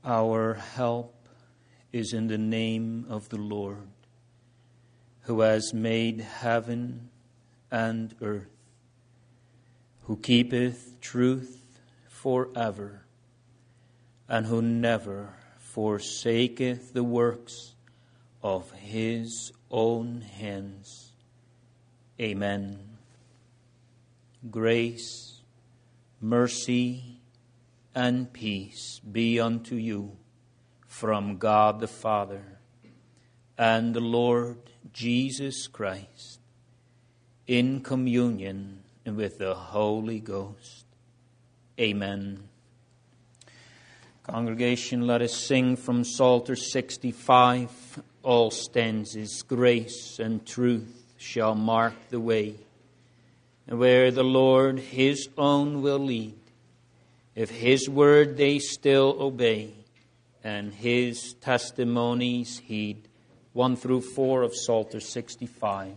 Our help is in the name of the Lord, who has made heaven and earth, who keepeth truth forever, and who never forsaketh the works of his own hands. Amen. Grace, mercy, and peace be unto you from God the Father and the Lord Jesus Christ, in communion with the Holy Ghost. Amen. Congregation, let us sing from Psalter 65, all stanzas. Grace and truth shall mark the way, and where the Lord his own will lead, if his word they still obey, and his testimonies heed. 1 through 4 of Psalter 65.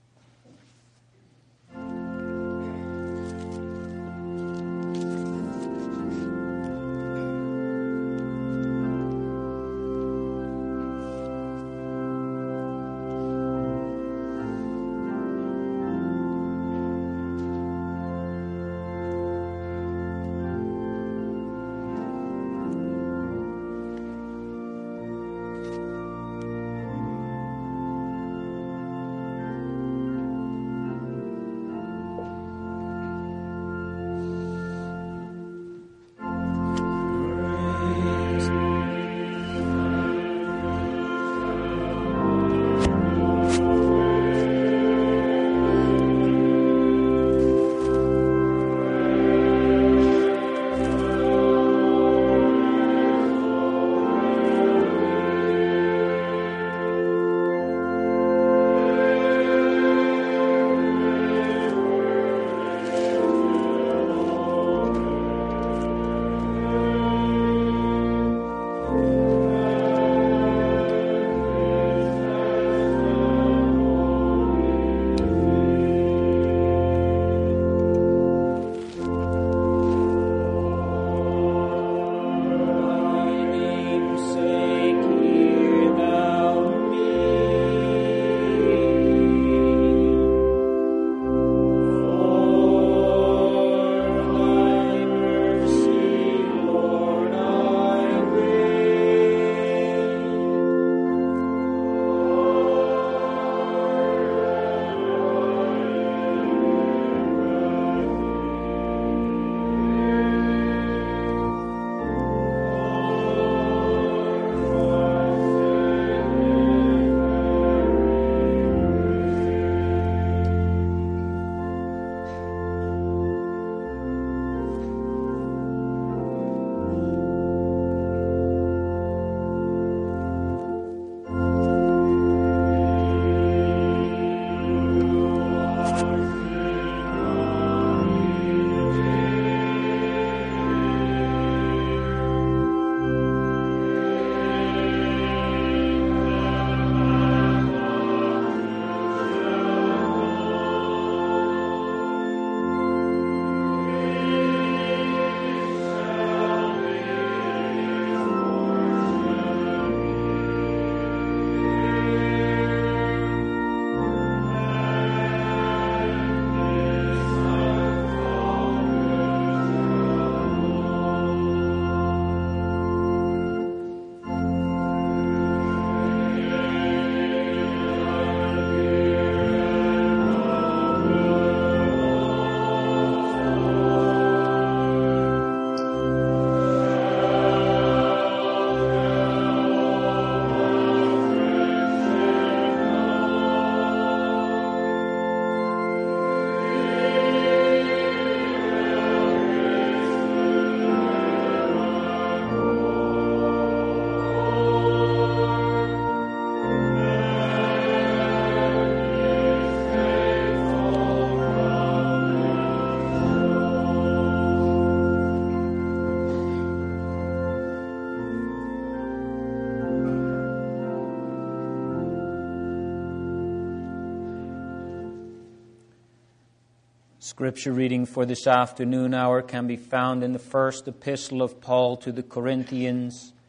Scripture reading for this afternoon hour can be found in the first epistle of Paul to the Corinthians,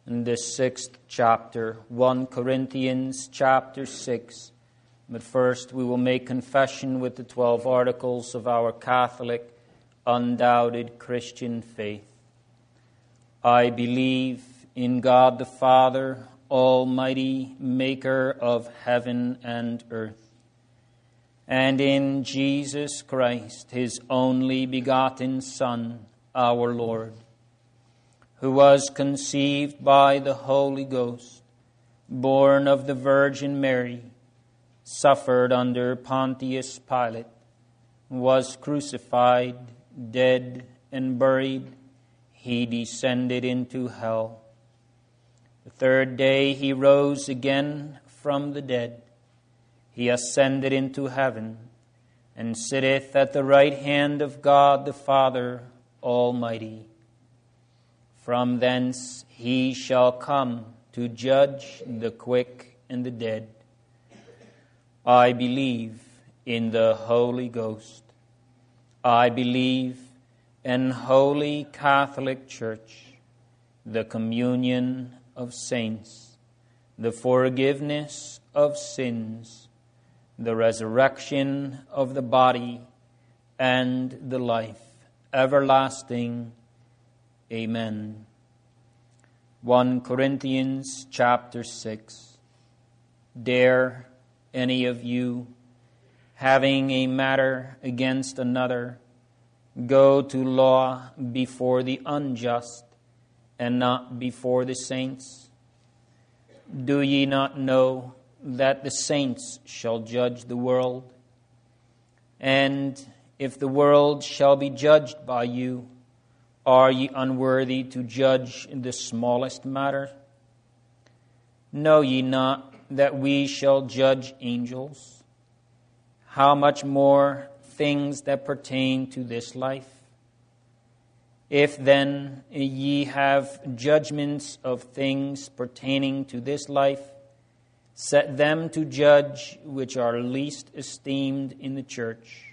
in the 6th chapter, 1 Corinthians chapter 6. But first we will make confession with the 12 articles of our Catholic, undoubted Christian faith. I believe in God the Father, Almighty, maker of heaven and earth, and in Jesus Christ, his only begotten Son, our Lord, who was conceived by the Holy Ghost, born of the Virgin Mary, suffered under Pontius Pilate, was crucified, dead, and buried. He descended into hell. The third day he rose again from the dead. He ascended into heaven, and sitteth at the right hand of God the Father Almighty. From thence he shall come to judge the quick and the dead. I believe in the Holy Ghost. I believe in Holy Catholic Church, the communion of saints, the forgiveness of sins, the resurrection of the body, and the life everlasting. Amen. 1 Corinthians chapter 6. Dare any of you, having a matter against another, go to law before the unjust, and not before the saints? Do ye not know that the saints shall judge the world? And if the world shall be judged by you, are ye unworthy to judge in the smallest matter? Know ye not that we shall judge angels? How much more things that pertain to this life? If then ye have judgments of things pertaining to this life, set them to judge which are least esteemed in the church.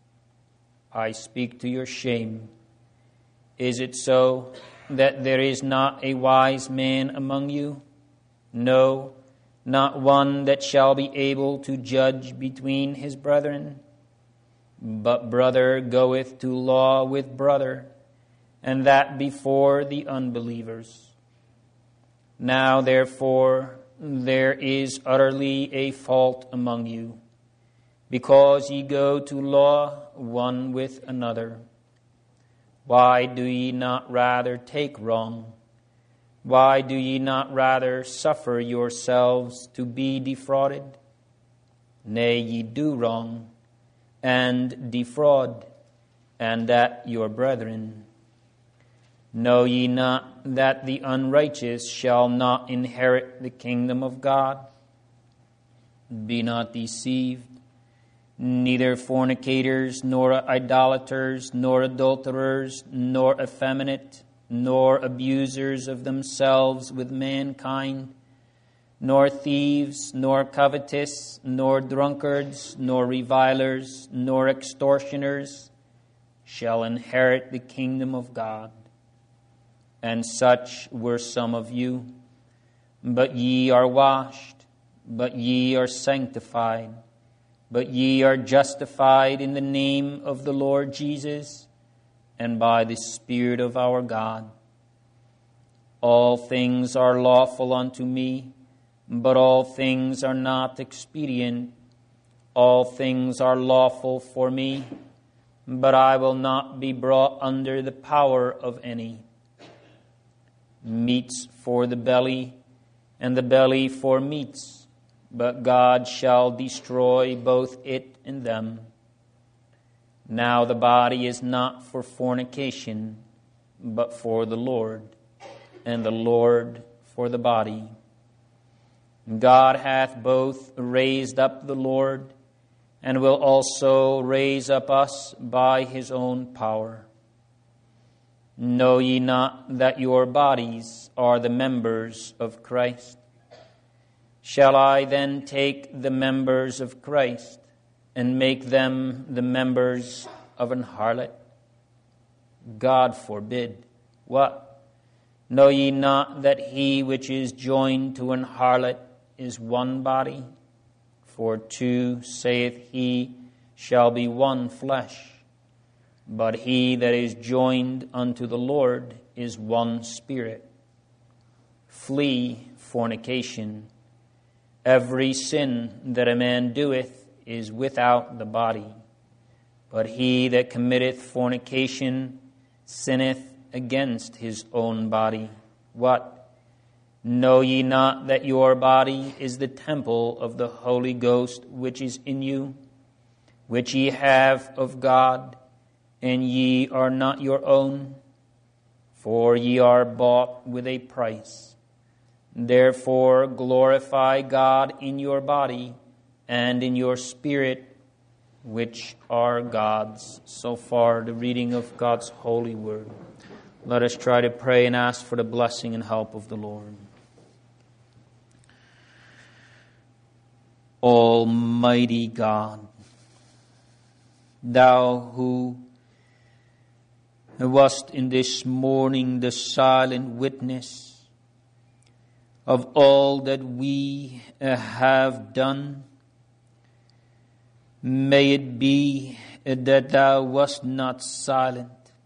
I speak to your shame. Is it so that there is not a wise man among you? No, not one that shall be able to judge between his brethren. But brother goeth to law with brother, and that before the unbelievers. Now therefore there is utterly a fault among you, because ye go to law one with another. Why do ye not rather take wrong? Why do ye not rather suffer yourselves to be defrauded? Nay, ye do wrong, and defraud, and that your brethren. Know ye not that the unrighteous shall not inherit the kingdom of God? Be not deceived. Neither fornicators, nor idolaters, nor adulterers, nor effeminate, nor abusers of themselves with mankind, nor thieves, nor covetous, nor drunkards, nor revilers, nor extortioners shall inherit the kingdom of God. And such were some of you. But ye are washed, but ye are sanctified, but ye are justified in the name of the Lord Jesus, and by the Spirit of our God. All things are lawful unto me, but all things are not expedient. All things are lawful for me, but I will not be brought under the power of any. Meats for the belly, and the belly for meats, but God shall destroy both it and them. Now the body is not for fornication, but for the Lord, and the Lord for the body. God hath both raised up the Lord, and will also raise up us by his own power. Know ye not that your bodies are the members of Christ? Shall I then take the members of Christ and make them the members of an harlot? God forbid. What? Know ye not that he which is joined to an harlot is one body? For two, saith he, shall be one flesh. But he that is joined unto the Lord is one spirit. Flee fornication. Every sin that a man doeth is without the body. But he that committeth fornication sinneth against his own body. What? Know ye not that your body is the temple of the Holy Ghost which is in you, which ye have of God, and ye are not your own? For ye are bought with a price. Therefore glorify God in your body and in your spirit, which are God's. So far, the reading of God's holy word. Let us try to pray and ask for the blessing and help of the Lord. Almighty God, Thou who wast in this morning the silent witness of all that we have done, may it be that Thou wast not silent,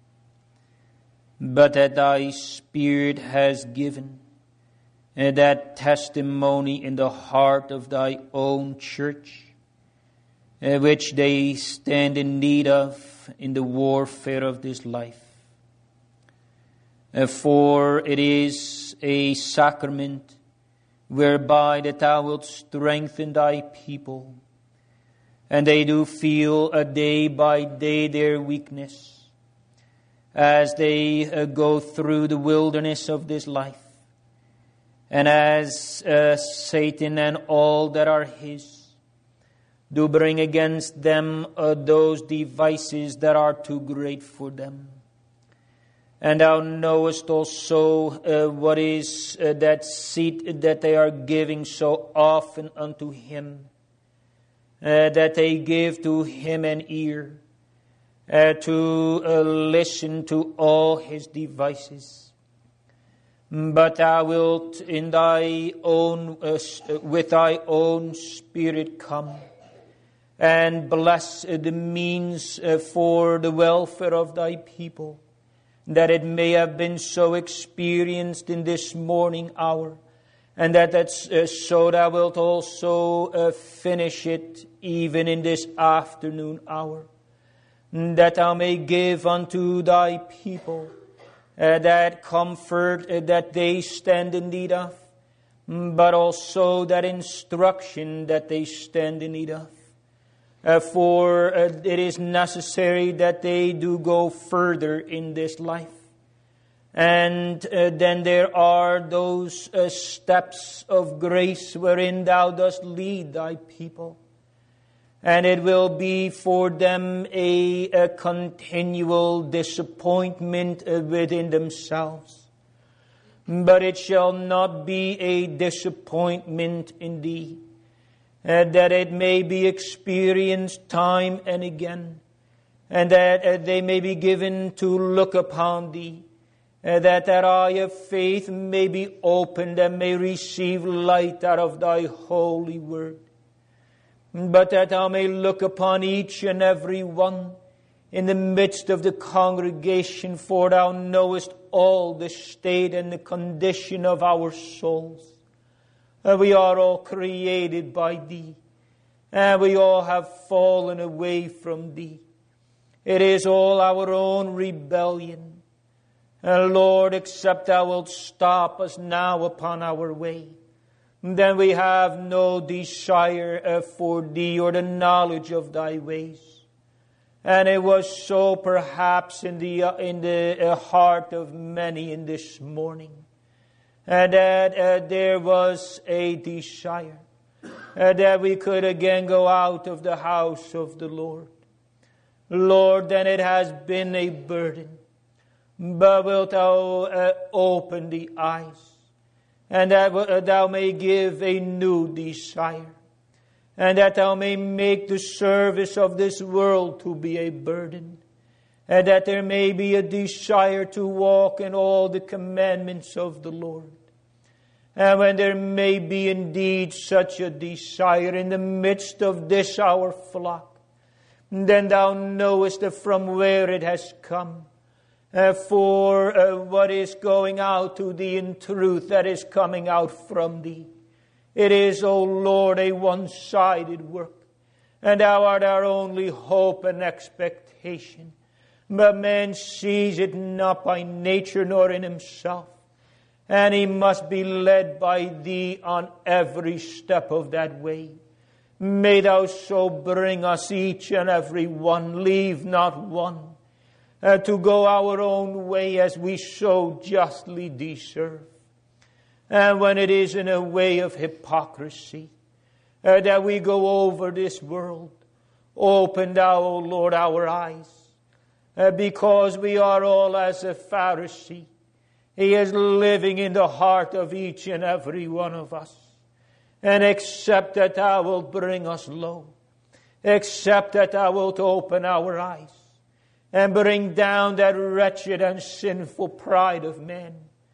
but that Thy Spirit has given that testimony in the heart of Thy own church, which they stand in need of in the warfare of this life. For it is a sacrament whereby that Thou wilt strengthen Thy people, and they do feel day by day their weakness as they go through the wilderness of this life, and as Satan and all that are his do bring against them those devices that are too great for them. And Thou knowest also what is that seat that they are giving so often unto him, that they give to him an ear, to listen to all his devices. But Thou wilt in Thy own, with Thy own Spirit come and bless the means for the welfare of Thy people, that it may have been so experienced in this morning hour, and that's so Thou wilt also finish it even in this afternoon hour, that Thou may give unto Thy people that comfort that they stand in need of, but also that instruction that they stand in need of. For it is necessary that they do go further in this life. And then there are those steps of grace wherein Thou dost lead Thy people. And it will be for them a continual disappointment within themselves. But it shall not be a disappointment in Thee, that it may be experienced time and again, and that they may be given to look upon Thee, that their eye of faith may be opened and may receive light out of Thy holy word. But that Thou may look upon each and every one in the midst of the congregation, for Thou knowest all the state and the condition of our souls. We are all created by Thee, and we all have fallen away from Thee. It is all our own rebellion. And Lord, except Thou wilt stop us now upon our way, then we have no desire for Thee or the knowledge of Thy ways. And it was so perhaps in the heart of many in this morning, that there was a desire that we could again go out of the house of the Lord. Lord, then it has been a burden, but wilt Thou open the eyes, and that Thou may give a new desire, and that Thou may make the service of this world to be a burden, and that there may be a desire to walk in all the commandments of the Lord. And when there may be indeed such a desire in the midst of this our flock, then thou knowest from where it has come. For what is going out to thee in truth, that is coming out from thee. It is, O Lord, a one-sided work, and thou art our only hope and expectation. But man sees it not by nature nor in himself, and he must be led by thee on every step of that way. May thou so bring us each and every one, leave not one, to go our own way as we so justly deserve. And when it is in a way of hypocrisy that we go over this world, open thou, O Lord, our eyes, because we are all as a Pharisee. He is living in the heart of each and every one of us. And accept that thou wilt bring us low. Accept that thou wilt open our eyes and bring down that wretched and sinful pride of man.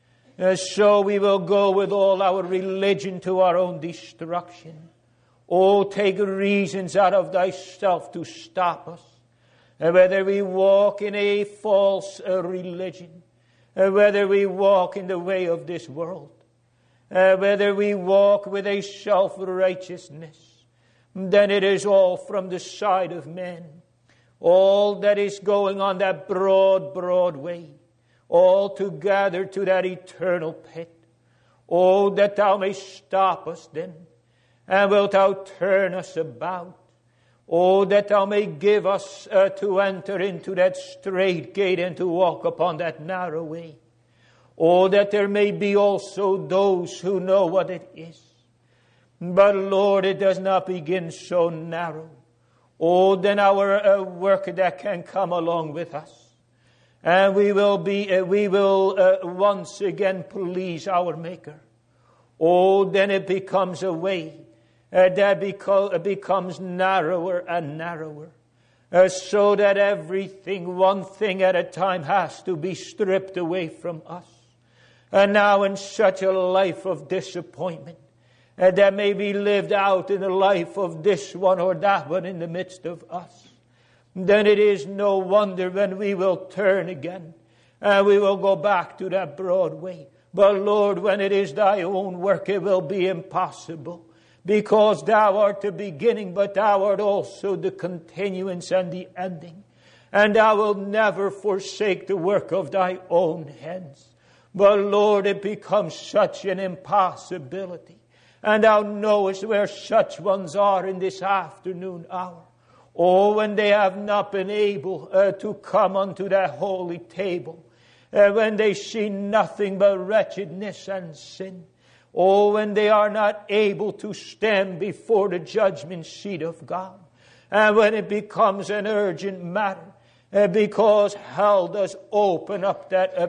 So we will go with all our religion to our own destruction. Oh, take reasons out of thyself to stop us. Whether we walk in a false religion, whether we walk in the way of this world, whether we walk with a self-righteousness, then it is all from the side of man. All that is going on that broad way, all together to that eternal pit. Oh, that thou mayst stop us then, and wilt thou turn us about. Oh, that thou may give us to enter into that straight gate and to walk upon that narrow way. Oh, that there may be also those who know what it is. But Lord, it does not begin so narrow. Oh, then our work that can come along with us. And we will once again please our Maker. Oh, then it becomes a way that becomes narrower and narrower. So that everything, one thing at a time, has to be stripped away from us. And now in such a life of disappointment, that may be lived out in the life of this one or that one in the midst of us, then it is no wonder when we will turn again, and we will go back to that broad way. But Lord, when it is thy own work, it will be impossible, because thou art the beginning, but thou art also the continuance and the ending. And thou wilt never forsake the work of thy own hands. But Lord, it becomes such an impossibility. And thou knowest where such ones are in this afternoon hour. Oh, when they have not been able to come unto that holy table. When they see nothing but wretchedness and sin. Oh, when they are not able to stand before the judgment seat of God. And when it becomes an urgent matter. Because hell does open up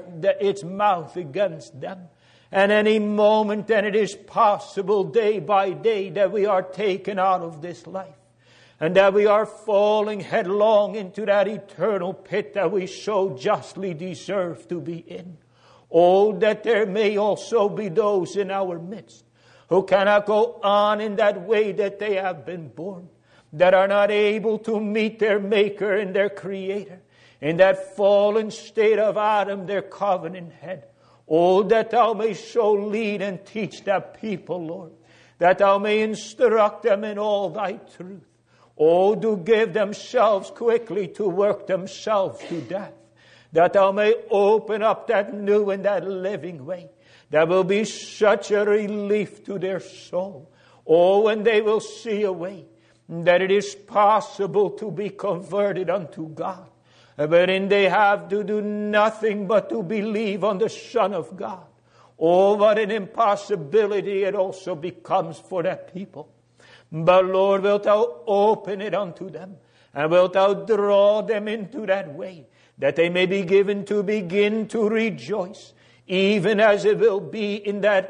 its mouth against them. And any moment then it is possible day by day that we are taken out of this life. And that we are falling headlong into that eternal pit that we so justly deserve to be in. Oh, that there may also be those in our midst who cannot go on in that way that they have been born. That are not able to meet their Maker and their Creator. In that fallen state of Adam, their covenant head. Oh, that thou may so lead and teach that people, Lord. That thou may instruct them in all thy truth. Oh, do give themselves quickly to work themselves to death. That thou may open up that new and that living way. That will be such a relief to their soul. Oh, when they will see a way that it is possible to be converted unto God. Wherein they have to do nothing but to believe on the Son of God. Oh, what an impossibility it also becomes for that people. But Lord, wilt thou open it unto them, and wilt thou draw them into that way, that they may be given to begin to rejoice, even as it will be in that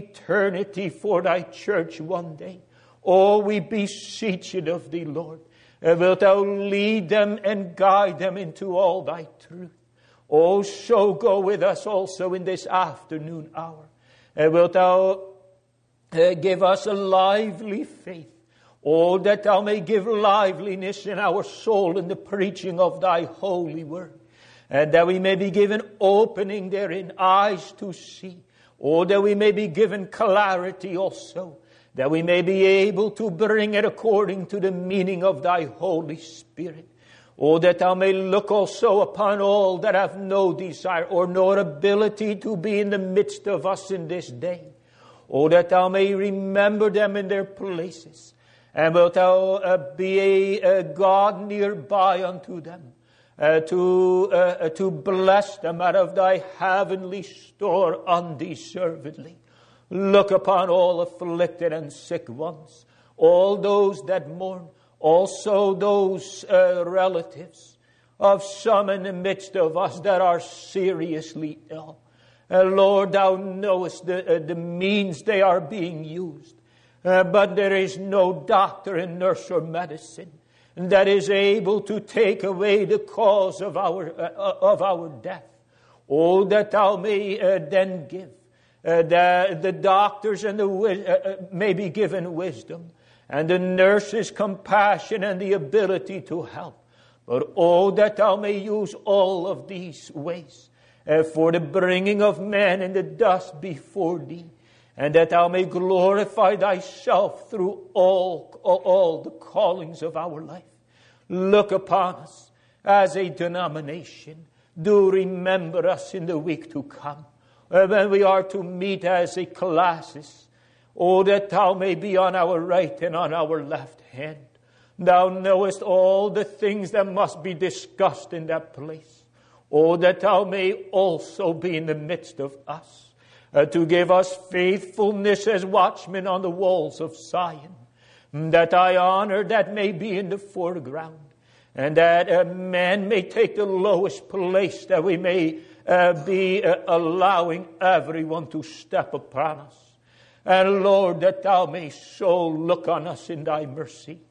eternity for thy church one day. Oh, we beseech it of thee, Lord. Wilt thou lead them and guide them into all thy truth? Oh, so go with us also in this afternoon hour. Wilt thou give us a lively faith? Oh, that thou may give liveliness in our soul in the preaching of thy holy word. And that we may be given opening therein, eyes to see. Oh, that we may be given clarity also. That we may be able to bring it according to the meaning of thy Holy Spirit. Oh, that thou may look also upon all that have no desire or no ability to be in the midst of us in this day. Oh, that thou may remember them in their places. And wilt thou be a God nearby unto them, to bless them out of thy heavenly store undeservedly. Look upon all afflicted and sick ones, all those that mourn, also those relatives of some in the midst of us that are seriously ill. Lord, thou knowest the means they are being used. But there is no doctor and nurse or medicine that is able to take away the cause of our death. Oh, that thou may then give. The doctors and may be given wisdom, and the nurses compassion and the ability to help. But oh, that thou may use all of these ways for the bringing of men in the dust before thee, and that thou may glorify thyself through all the callings of our life. Look upon us as a denomination. Do remember us in the week to come, when we are to meet as a classis. Oh, that thou may be on our right and on our left hand. Thou knowest all the things that must be discussed in that place. Oh, that thou may also be in the midst of us, to give us faithfulness as watchmen on the walls of Zion, that thy honor that may be in the foreground, and that man may take the lowest place, that we may be allowing everyone to step upon us. And Lord, that thou may so look on us in thy mercy.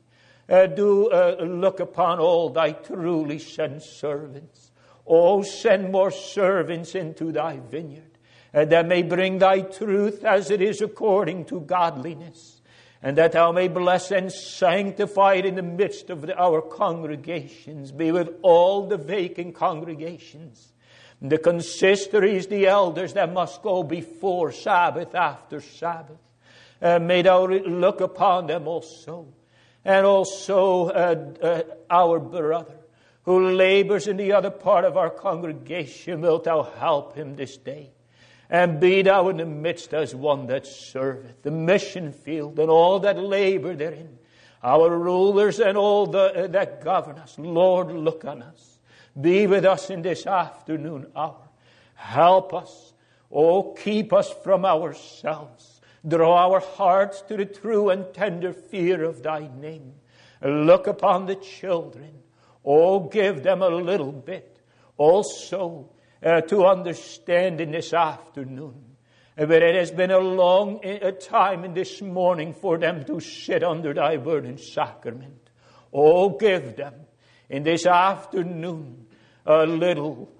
Do look upon all thy truly sent servants. Oh, send more servants into thy vineyard, that may bring thy truth as it is according to godliness, and that thou may bless and sanctify it in the midst of our congregations. Be with all the vacant congregations, the consistories, the elders that must go before Sabbath after Sabbath. May thou look upon them also. And also our brother who labors in the other part of our congregation, wilt thou help him this day. And be thou in the midst as one that serveth the mission field and all that labor therein. Our rulers and all that govern us. Lord, look on us. Be with us in this afternoon hour. Help us. Oh, keep us from ourselves. Draw our hearts to the true and tender fear of thy name. Look upon the children. Oh, give them a little bit also to understand in this afternoon. But it has been a long time in this morning for them to sit under thy word and sacrament. Oh, give them in this afternoon a little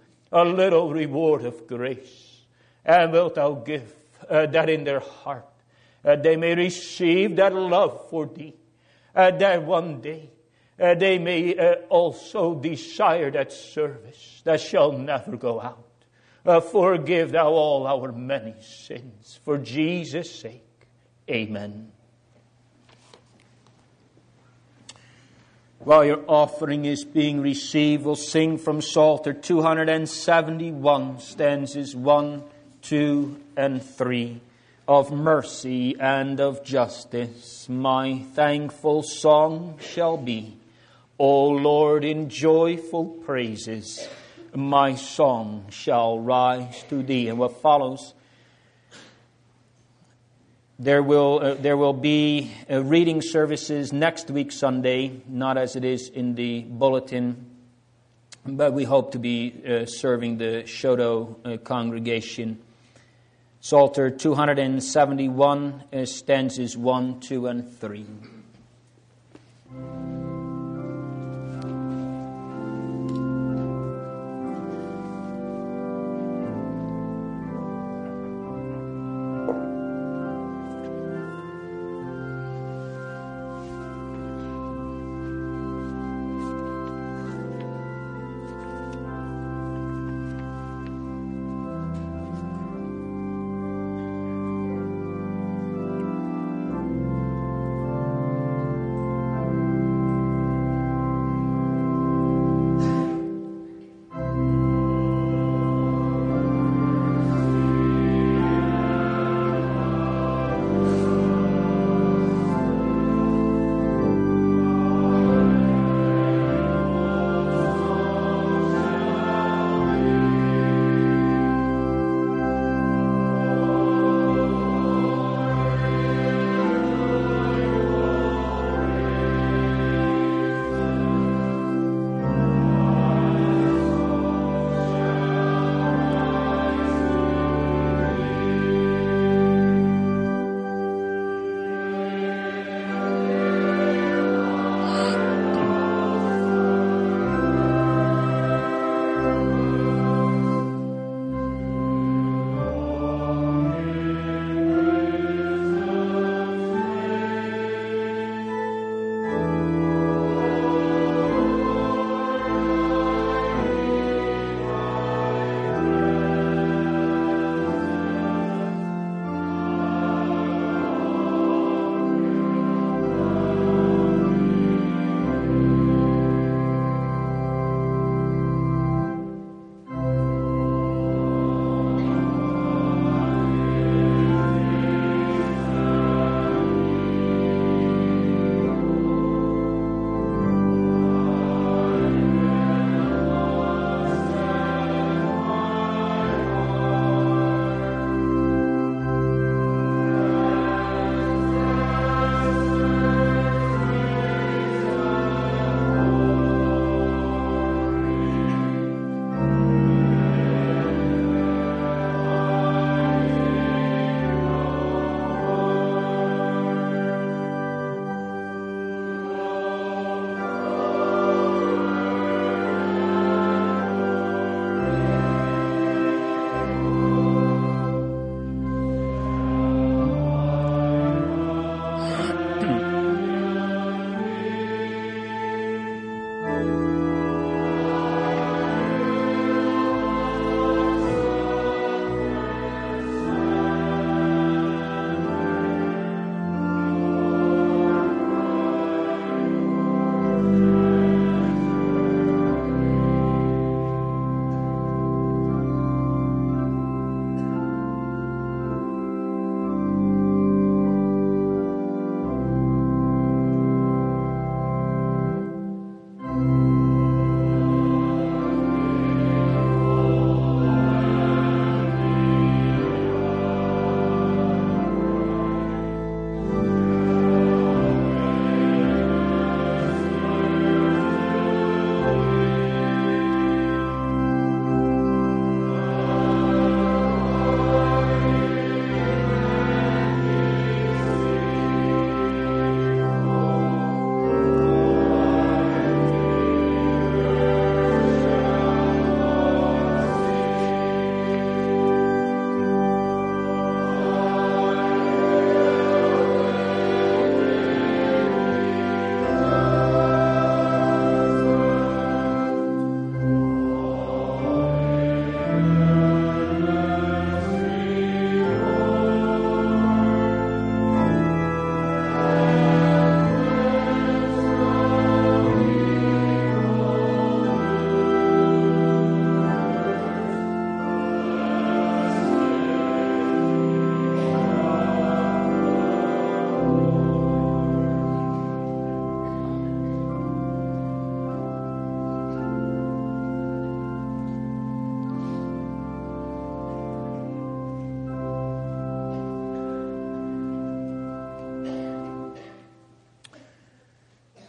reward of grace. And wilt thou give that in their heart they may receive that love for thee, that one day they may also desire that service that shall never go out. Forgive thou all our many sins. For Jesus' sake, amen. While your offering is being received, we'll sing from Psalter 271, stanzas 1, 2, and 3. Of mercy and of justice, my thankful song shall be. O Lord, in joyful praises, my song shall rise to thee. And what follows, there will be reading services next week Sunday, not as it is in the bulletin, but we hope to be serving the Shodo congregation. Psalter 271, stanzas 1, 2, and 3.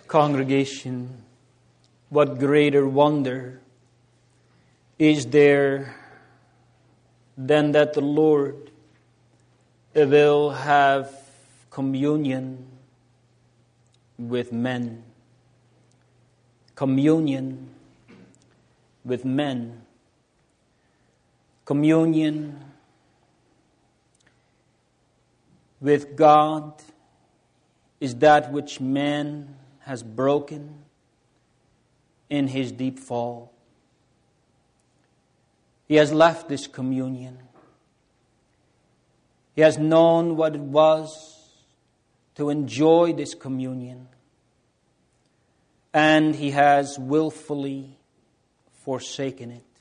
Congregation, what greater wonder is there than that the Lord will have communion with men. Communion with men. Communion with God is that which man has broken in his deep fall. He has left this communion. He has known what it was to enjoy this communion. And he has willfully forsaken it.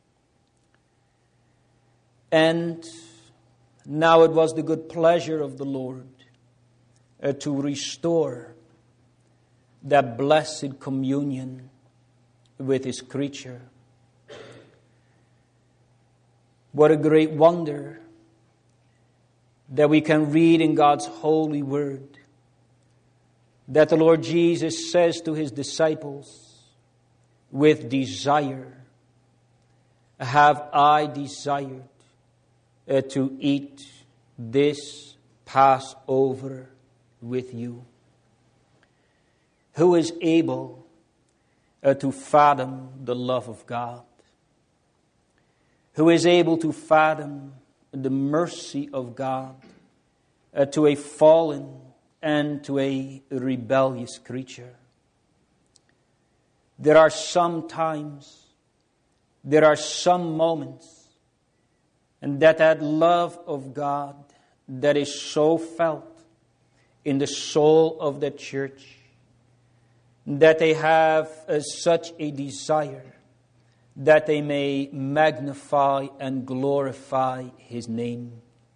And now it was the good pleasure of the Lord to restore that blessed communion with His creature. What a great wonder that we can read in God's holy word that the Lord Jesus says to His disciples, with desire have I desired to eat this Passover with you. Who is able to fathom the love of God? Who is able to fathom the mercy of God to a fallen and to a rebellious creature? There are some times, there are some moments, and that love of God that is so felt in the soul of the church, that they have such a desire that they may magnify and glorify His name.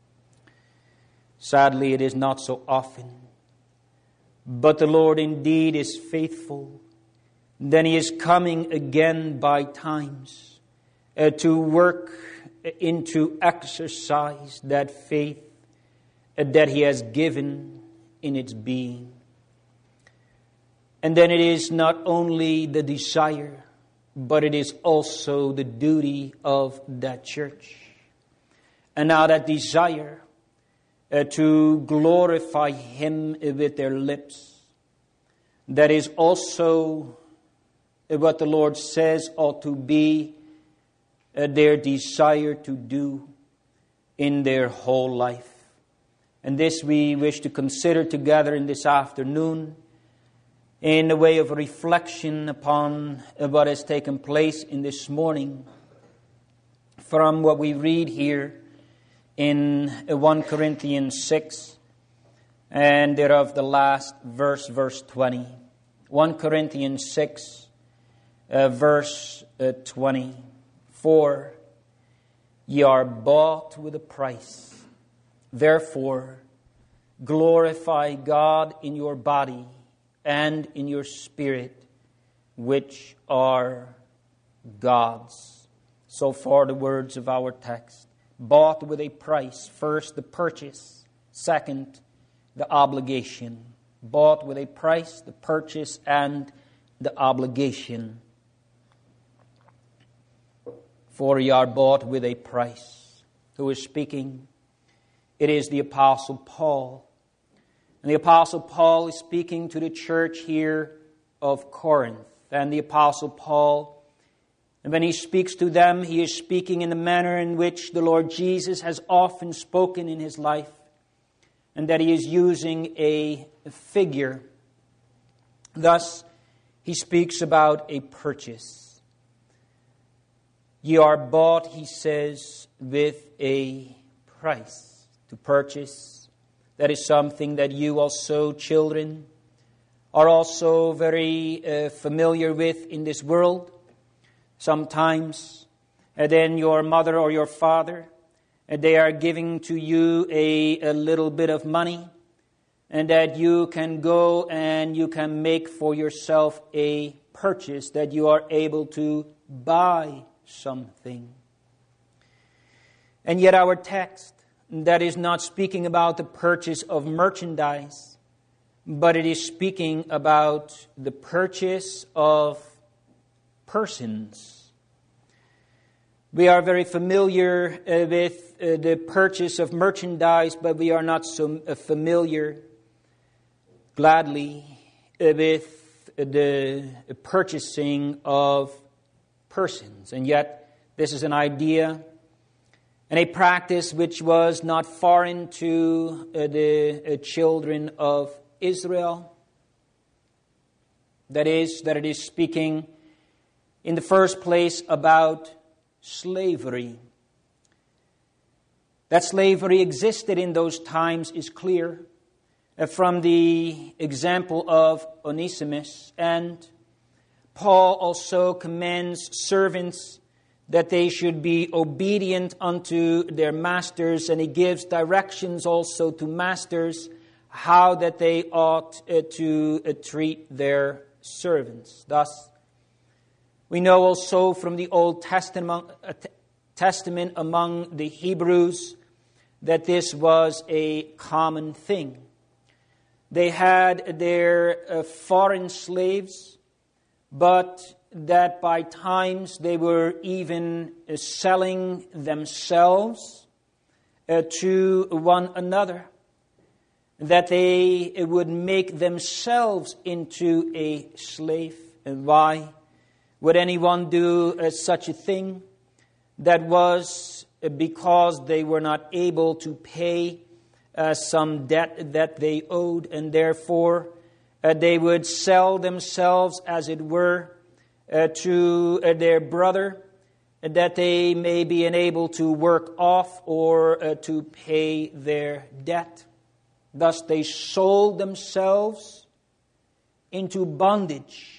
Sadly, it is not so often. But the Lord indeed is faithful. Then He is coming again by times to work into exercise that faith that He has given in its being. And then it is not only the desire, but it is also the duty of that church. And now that desire to glorify Him with their lips, that is also what the Lord says ought to be their desire to do in their whole life. And this we wish to consider together in this afternoon in the way of reflection upon what has taken place in this morning from what we read here in 1 Corinthians 6 and thereof the last verse, verse 20. 1 Corinthians 6, verse 20. For ye are bought with a price. Therefore, glorify God in your body and in your spirit, which are God's. So far the words of our text. Bought with a price. First, the purchase. Second, the obligation. Bought with a price, the purchase, and the obligation. For ye are bought with a price. Who is speaking? It is the Apostle Paul. And the Apostle Paul is speaking to the church here of Corinth. And the Apostle Paul, and when he speaks to them, he is speaking in the manner in which the Lord Jesus has often spoken in his life. And that he is using a figure. Thus, he speaks about a purchase. Ye are bought, he says, with a price. To purchase, that is something that you also, children, are also very familiar with in this world. Sometimes, then your mother or your father, they are giving to you a little bit of money, and that you can go and you can make for yourself a purchase, that you are able to buy something. And yet our text, that is not speaking about the purchase of merchandise, but it is speaking about the purchase of persons. We are very familiar with the purchase of merchandise, but we are not so familiar, gladly, with the purchasing of persons. And yet, this is an idea and a practice which was not foreign to the children of Israel. That is, that it is speaking in the first place about slavery. That slavery existed in those times is clear from the example of Onesimus. And Paul also commands servants that they should be obedient unto their masters, and he gives directions also to masters how that they ought to treat their servants. Thus, we know also from the Old Testament among the Hebrews that this was a common thing. They had their foreign slaves, but that by times they were even selling themselves to one another, that they would make themselves into a slave. And why would anyone do such a thing? That was because they were not able to pay some debt that they owed, and therefore they would sell themselves, as it were, to their brother, that they may be enabled to work off or to pay their debt. Thus they sold themselves into bondage.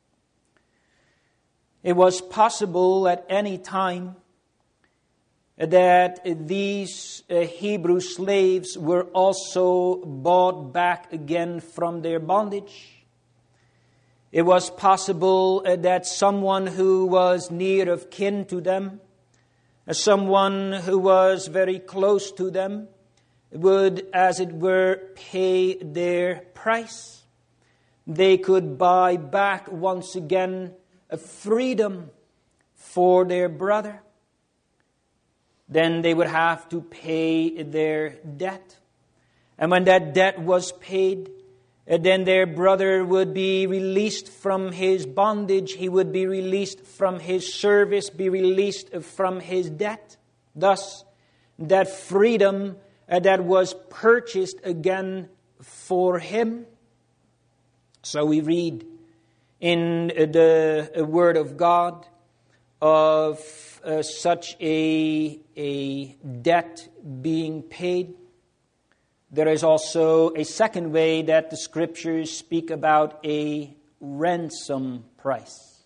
It was possible at any time that these Hebrew slaves were also bought back again from their bondage. It was possible that someone who was near of kin to them, someone who was very close to them, would, as it were, pay their price. They could buy back once again a freedom for their brother. Then they would have to pay their debt. And when that debt was paid, then their brother would be released from his bondage. He would be released from his service, be released from his debt. Thus, that freedom that was purchased again for him. So we read in the Word of God of such a debt being paid. There is also a second way that the Scriptures speak about a ransom price.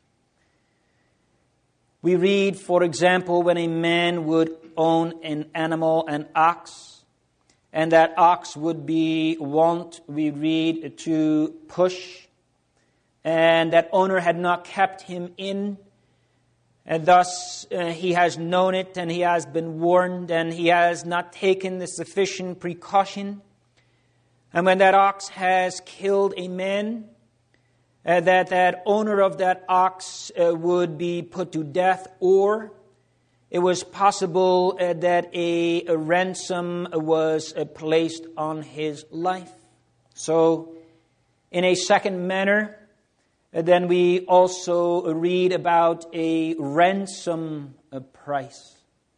We read, for example, when a man would own an animal, an ox, and that ox would be wont, we read, to push, and that owner had not kept him in, and thus he has known it, and he has been warned, and he has not taken the sufficient precaution. And when that ox has killed a man, that owner of that ox would be put to death, or it was possible that a ransom was placed on his life. So, in a second manner, then we also read about a ransom price.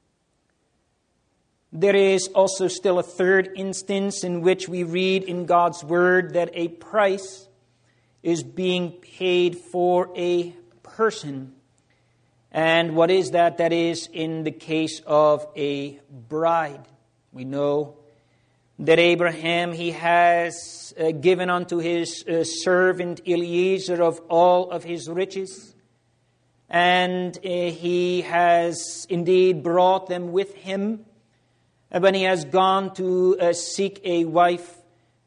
There is also still a third instance in which we read in God's Word that a price is being paid for a person. And what is that? That is in the case of a bride. We know that Abraham, he has given unto his servant Eliezer of all of his riches. And he has indeed brought them with him when he has gone to seek a wife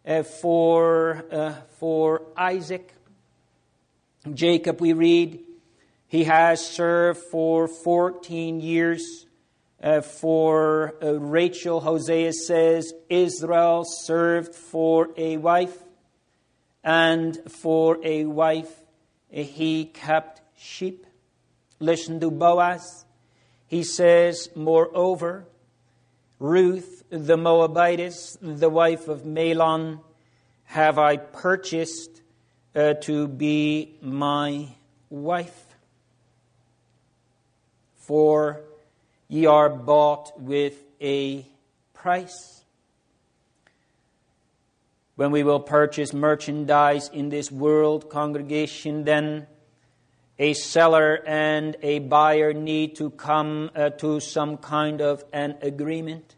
for Isaac. Jacob, we read, he has served for 14 years. For Rachel, Hosea says, Israel served for a wife. and for a wife he kept sheep. Listen to Boaz. He says, moreover, Ruth the Moabitess, the wife of Mahlon, have I purchased to be my wife. For ye are bought with a price. When we will purchase merchandise in this world, congregation, then a seller and a buyer need to come to some kind of an agreement.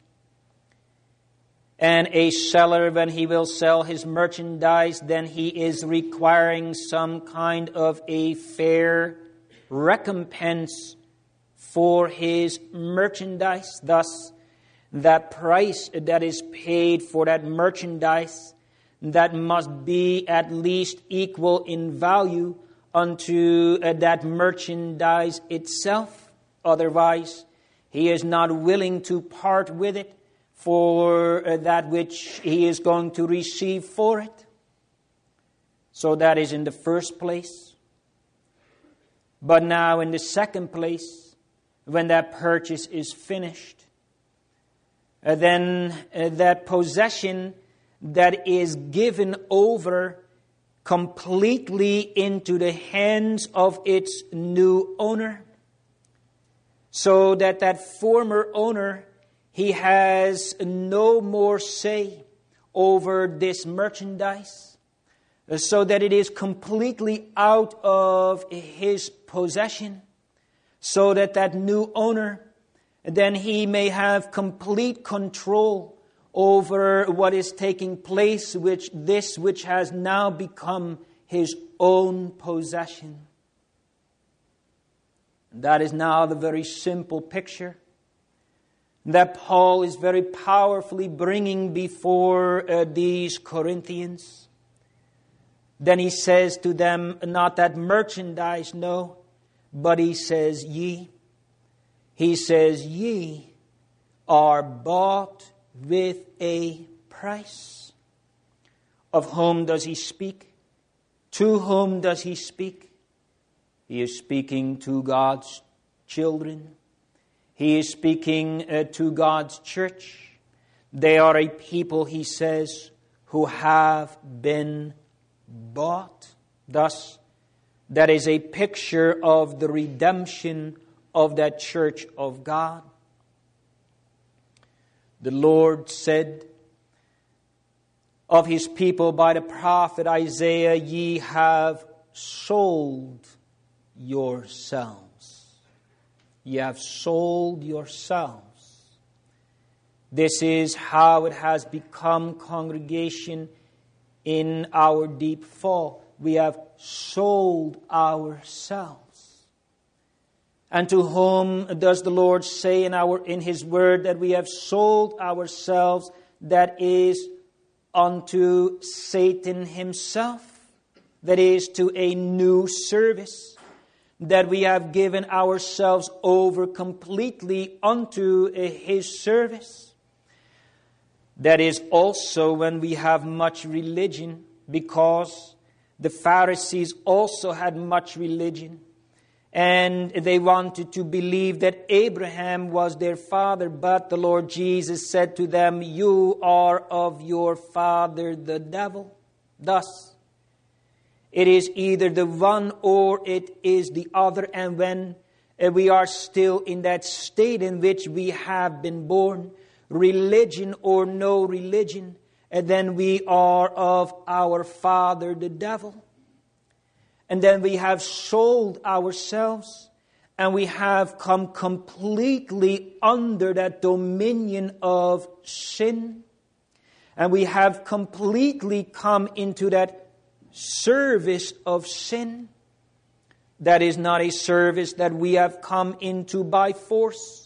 And a seller, when he will sell his merchandise, then he is requiring some kind of a fair recompense for his merchandise. Thus, that price that is paid for that merchandise, that must be at least equal in value unto that merchandise itself. Otherwise, he is not willing to part with it for that which he is going to receive for it. So that is in the first place. But now in the second place, when that purchase is finished, then that possession that is given over completely into the hands of its new owner, so that that former owner, he has no more say over this merchandise, so that it is completely out of his possession, so that that new owner, then he may have complete control over what is taking place, which has now become his own possession. That is now the very simple picture that Paul is very powerfully bringing before these Corinthians. Then he says to them, not that merchandise, no, but he says ye. He says ye are bought with a price. Of whom does he speak? To whom does he speak? He is speaking to God's children. He is speaking to God's church. They are a people, he says, who have been bought. Thus, that is a picture of the redemption of that church of God. The Lord said of his people by the prophet Isaiah, ye have sold yourselves. Ye have sold yourselves. This is how it has become, congregation, in our deep fall. We have sold ourselves. And to whom does the Lord say in his word that we have sold ourselves? That is unto Satan himself. That is to a new service. That we have given ourselves over completely unto his service. That is also when we have much religion, because the Pharisees also had much religion. And they wanted to believe that Abraham was their father. But the Lord Jesus said to them, you are of your father the devil. Thus, it is either the one or it is the other. And when we are still in that state in which we have been born, religion or no religion, and then we are of our father the devil. And then we have sold ourselves, and we have come completely under that dominion of sin. And we have completely come into that service of sin. That is not a service that we have come into by force.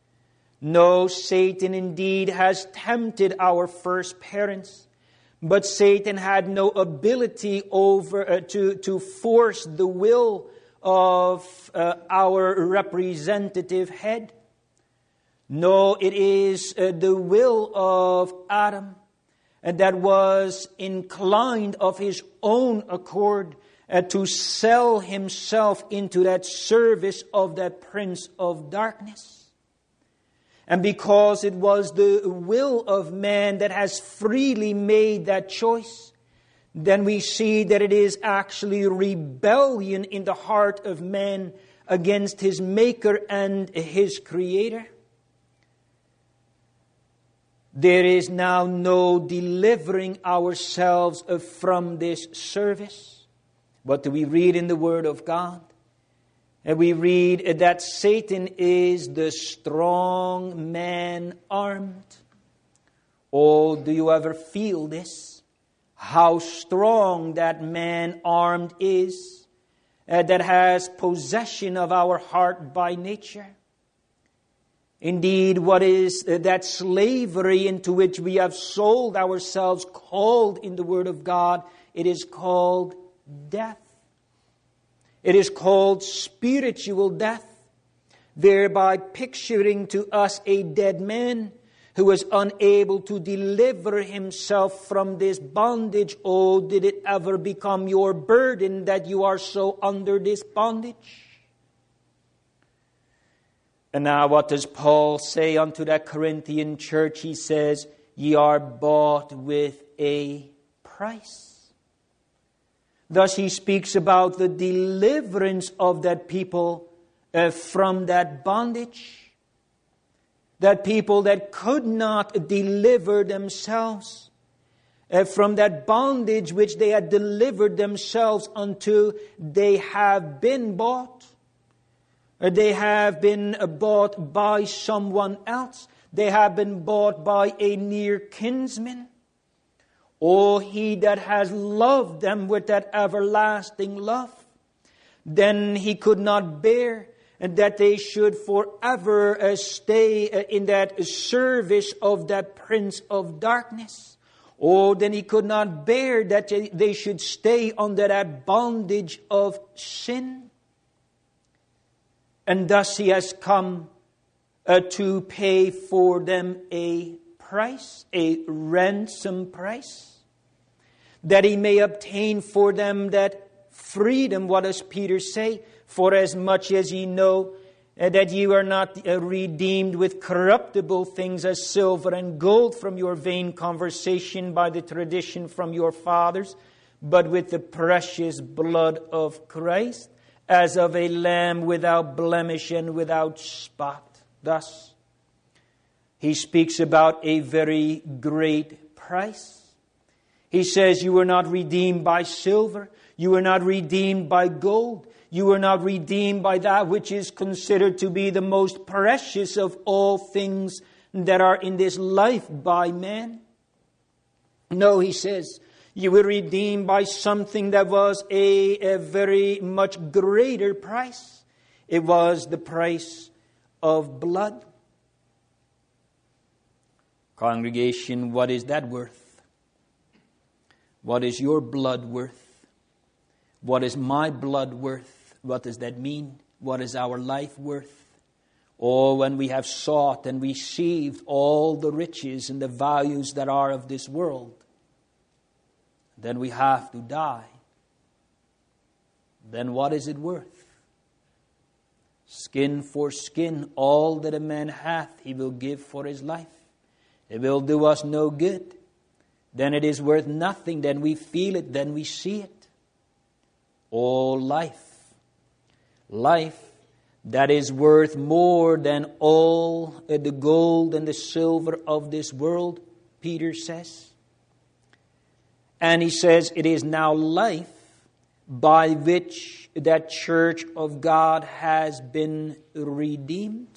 No, Satan indeed has tempted our first parents. But Satan had no ability over to force the will of our representative head. No, it is the will of Adam and that was inclined of his own accord to sell himself into that service of that prince of darkness. And because it was the will of man that has freely made that choice, then we see that it is actually rebellion in the heart of man against his Maker and his Creator. There is now no delivering ourselves from this service. What do we read in the Word of God? And we read that Satan is the strong man armed. Oh, do you ever feel this? How strong that man armed is, that has possession of our heart by nature. Indeed, what is that slavery into which we have sold ourselves called in the Word of God? It is called death. It is called spiritual death, thereby picturing to us a dead man who was unable to deliver himself from this bondage. Oh, did it ever become your burden that you are so under this bondage? And now what does Paul say unto that Corinthian church? He says, ye are bought with a price. Thus he speaks about the deliverance of that people from that bondage. That people that could not deliver themselves from that bondage which they had delivered themselves unto, they have been bought. They have been bought by someone else. They have been bought by a near kinsman. Oh, he that has loved them with that everlasting love, then he could not bear that they should forever stay in that service of that prince of darkness. Oh, then he could not bear that they should stay under that bondage of sin. And thus he has come to pay for them a price, a ransom price, that he may obtain for them that freedom. What does Peter say? For as much as ye know that you are not redeemed with corruptible things as silver and gold from your vain conversation by the tradition from your fathers, but with the precious blood of Christ, as of a lamb without blemish and without spot. Thus, he speaks about a very great price. He says, you were not redeemed by silver. You were not redeemed by gold. You were not redeemed by that which is considered to be the most precious of all things that are in this life by man. No, he says, you were redeemed by something that was a very much greater price. It was the price of blood. Congregation, what is that worth? What is your blood worth? What is my blood worth? What does that mean? What is our life worth? Oh, when we have sought and received all the riches and the values that are of this world, then we have to die. Then what is it worth? Skin for skin, all that a man hath, he will give for his life. It will do us no good. Then it is worth nothing. Then we feel it. Then we see it. All life. Life that is worth more than all the gold and the silver of this world, Peter says. And he says it is now life by which that church of God has been redeemed.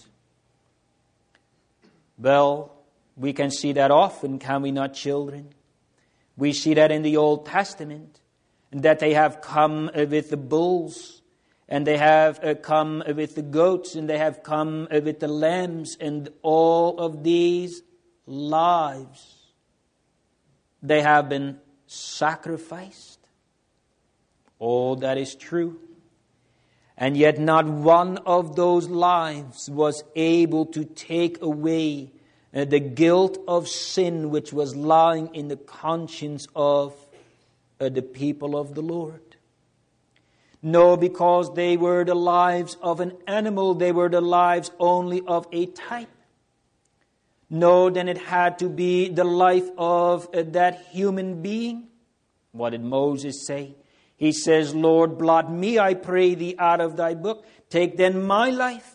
Well, we can see that often, can we not, children? We see that in the Old Testament, that they have come with the bulls, and they have come with the goats, and they have come with the lambs, and all of these lives, they have been sacrificed. Oh, that is true. And yet not one of those lives was able to take away the guilt of sin which was lying in the conscience of the people of the Lord. No, because they were the lives of an animal, they were the lives only of a type. No, then it had to be the life of that human being. What did Moses say? He says, Lord, blot me, I pray thee, out of thy book. Take then my life.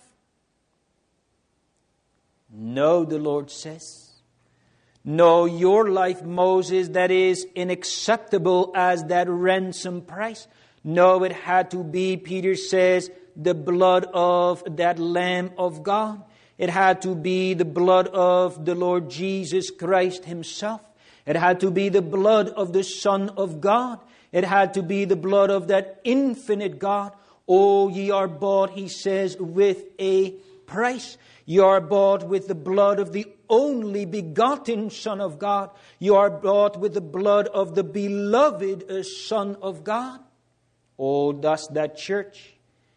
No, the Lord says. No, your life, Moses, that is inacceptable as that ransom price. No, it had to be, Peter says, the blood of that Lamb of God. It had to be the blood of the Lord Jesus Christ himself. It had to be the blood of the Son of God. It had to be the blood of that infinite God. Oh, ye are bought, he says, with a price. You are bought with the blood of the only begotten Son of God. You are bought with the blood of the beloved Son of God. Oh, thus that church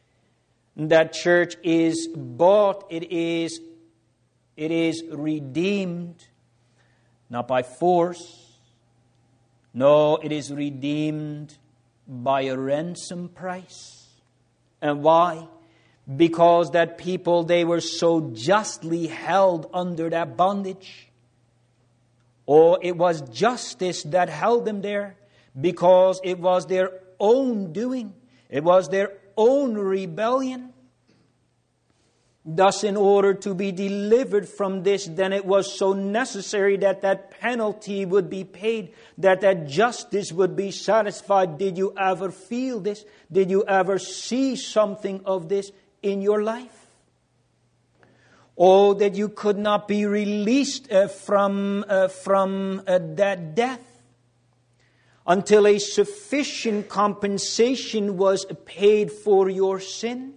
is bought. It is redeemed, not by force. No, it is redeemed by a ransom price. And why? Because that people, they were so justly held under that bondage. Oh, it was justice that held them there, because it was their own doing. It was their own rebellion. Thus, in order to be delivered from this, then it was so necessary that that penalty would be paid, that that justice would be satisfied. Did you ever feel this? Did you ever see something of this in your life? Oh, that you could not be released from that death until a sufficient compensation was paid for your sin.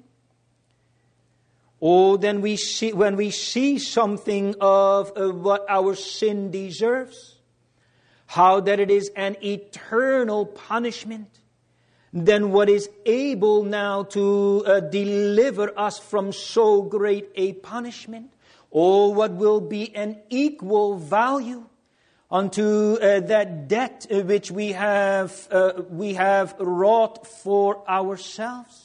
Oh, then when we see something of what our sin deserves, how that it is an eternal punishment, then what is able now to deliver us from so great a punishment? Oh, what will be an equal value unto that debt which we have wrought for ourselves?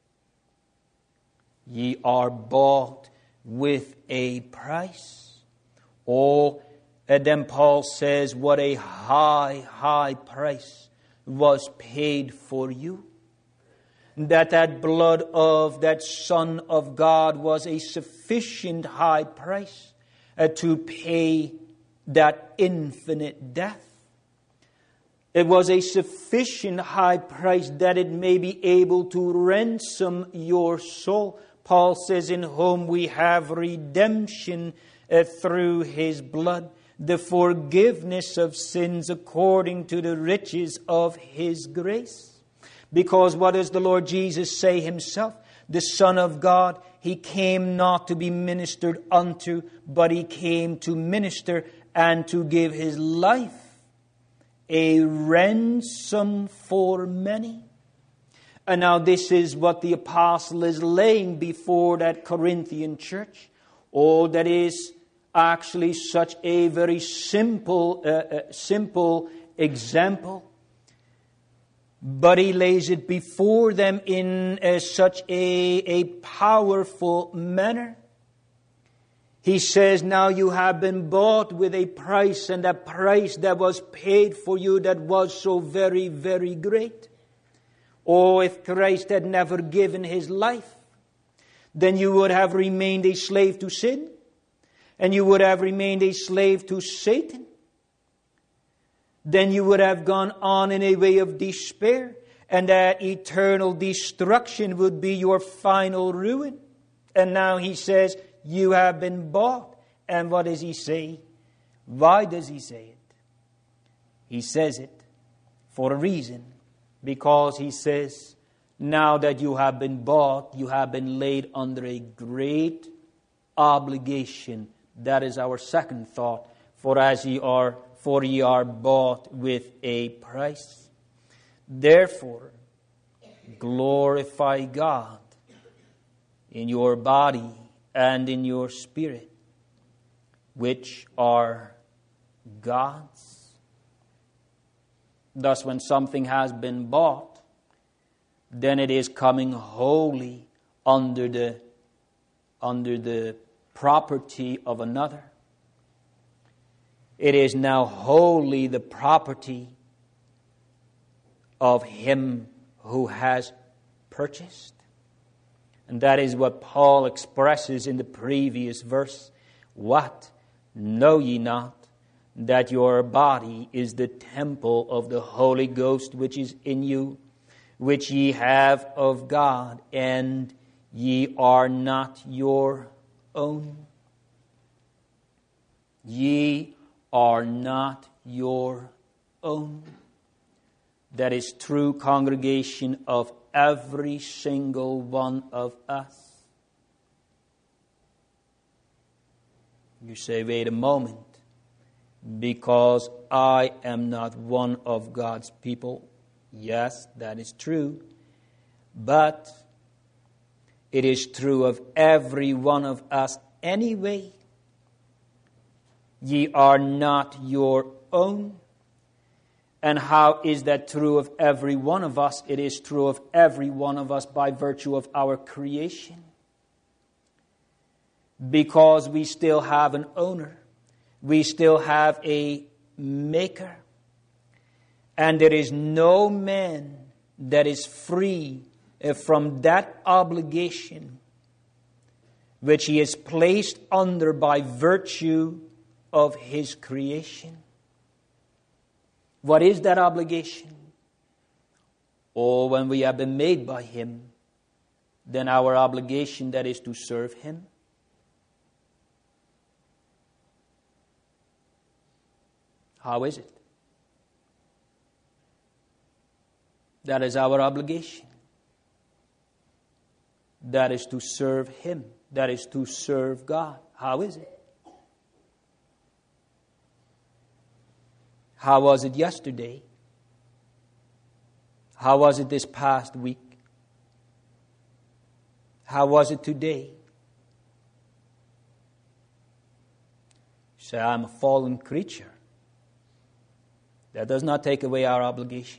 Ye are bought with a price. Oh, and then Paul says, what a high price was paid for you. That blood of that Son of God was a sufficient high price to pay that infinite death. It was a sufficient high price that it may be able to ransom your soul. Paul says, in whom we have redemption through his blood, the forgiveness of sins according to the riches of his grace. Because what does the Lord Jesus say himself? The Son of God, he came not to be ministered unto, but he came to minister and to give his life a ransom for many. And now this is what the apostle is laying before that Corinthian church. Oh, that is actually such a very simple example. But he lays it before them in such a powerful manner. He says, now you have been bought with a price, and that price that was paid for you that was so very, very great. Oh, if Christ had never given his life, then you would have remained a slave to sin, and you would have remained a slave to Satan. Then you would have gone on in a way of despair, and that eternal destruction would be your final ruin. And now he says, you have been bought. And what does he say? Why does he say it? He says it for a reason. Because he says, now that you have been bought, you have been laid under a great obligation. That is our second thought. For ye are bought with a price. Therefore, glorify God in your body and in your spirit, which are God's. Thus, when something has been bought, then it is coming wholly under the property of another. It is now wholly the property of him who has purchased. And that is what Paul expresses in the previous verse. What? Know ye not that your body is the temple of the Holy Ghost which is in you, which ye have of God, and ye are not your own? Ye are not your own. That is true, congregation, of every single one of us. You say, wait a moment, because I am not one of God's people. Yes, that is true. But it is true of every one of us anyway. Ye are not your own. And how is that true of every one of us? It is true of every one of us by virtue of our creation. Because we still have an owner. We still have a maker. And there is no man that is free from that obligation which he is placed under by virtue of his creation. What is that obligation? Oh, when we have been made by him, then our obligation, that is to serve him. How is it? That is our obligation. That is to serve him. That is to serve God. How is it? How was it yesterday? How was it this past week? How was it today? You say, I'm a fallen creature. That does not take away our obligation.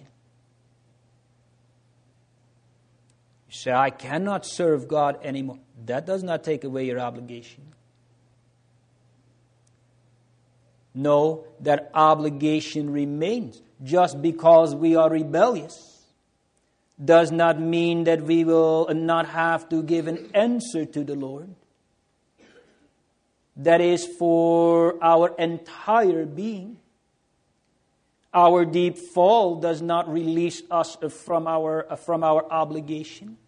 You say, I cannot serve God anymore. That does not take away your obligation. No, that obligation remains. Just because we are rebellious does not mean that we will not have to give an answer to the Lord. That is for our entire being. Our deep fall does not release us from our obligation.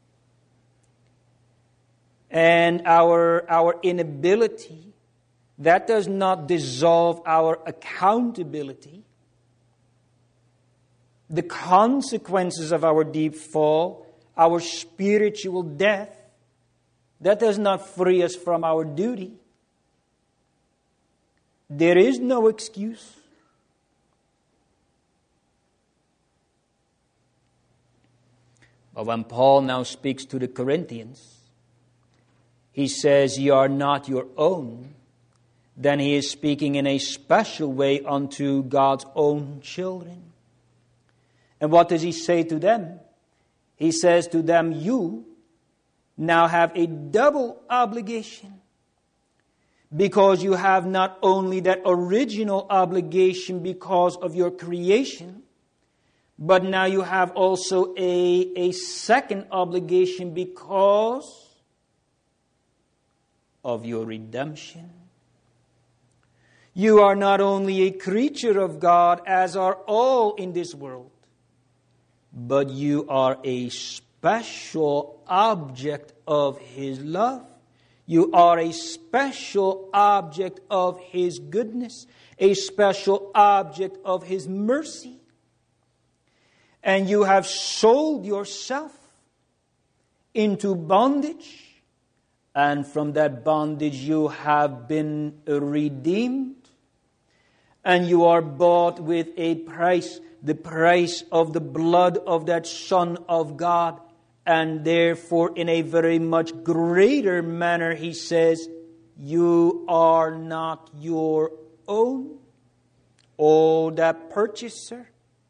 And our inability, that does not dissolve our accountability. The consequences of our deep fall, our spiritual death, that does not free us from our duty. There is no excuse. But when Paul now speaks to the Corinthians, he says, ye are not your own. Then he is speaking in a special way unto God's own children. And what does he say to them? He says to them, you now have a double obligation. Because you have not only that original obligation because of your creation, but now you have also a second obligation because of your redemption. You are not only a creature of God, as are all in this world, but you are a special object of His love. You are a special object of His goodness, a special object of His mercy. And you have sold yourself into bondage, and from that bondage you have been redeemed, and you are bought with a price, the price of the blood of that Son of God. And therefore, in a very much greater manner, he says, you are not your own. Oh, that purchaser,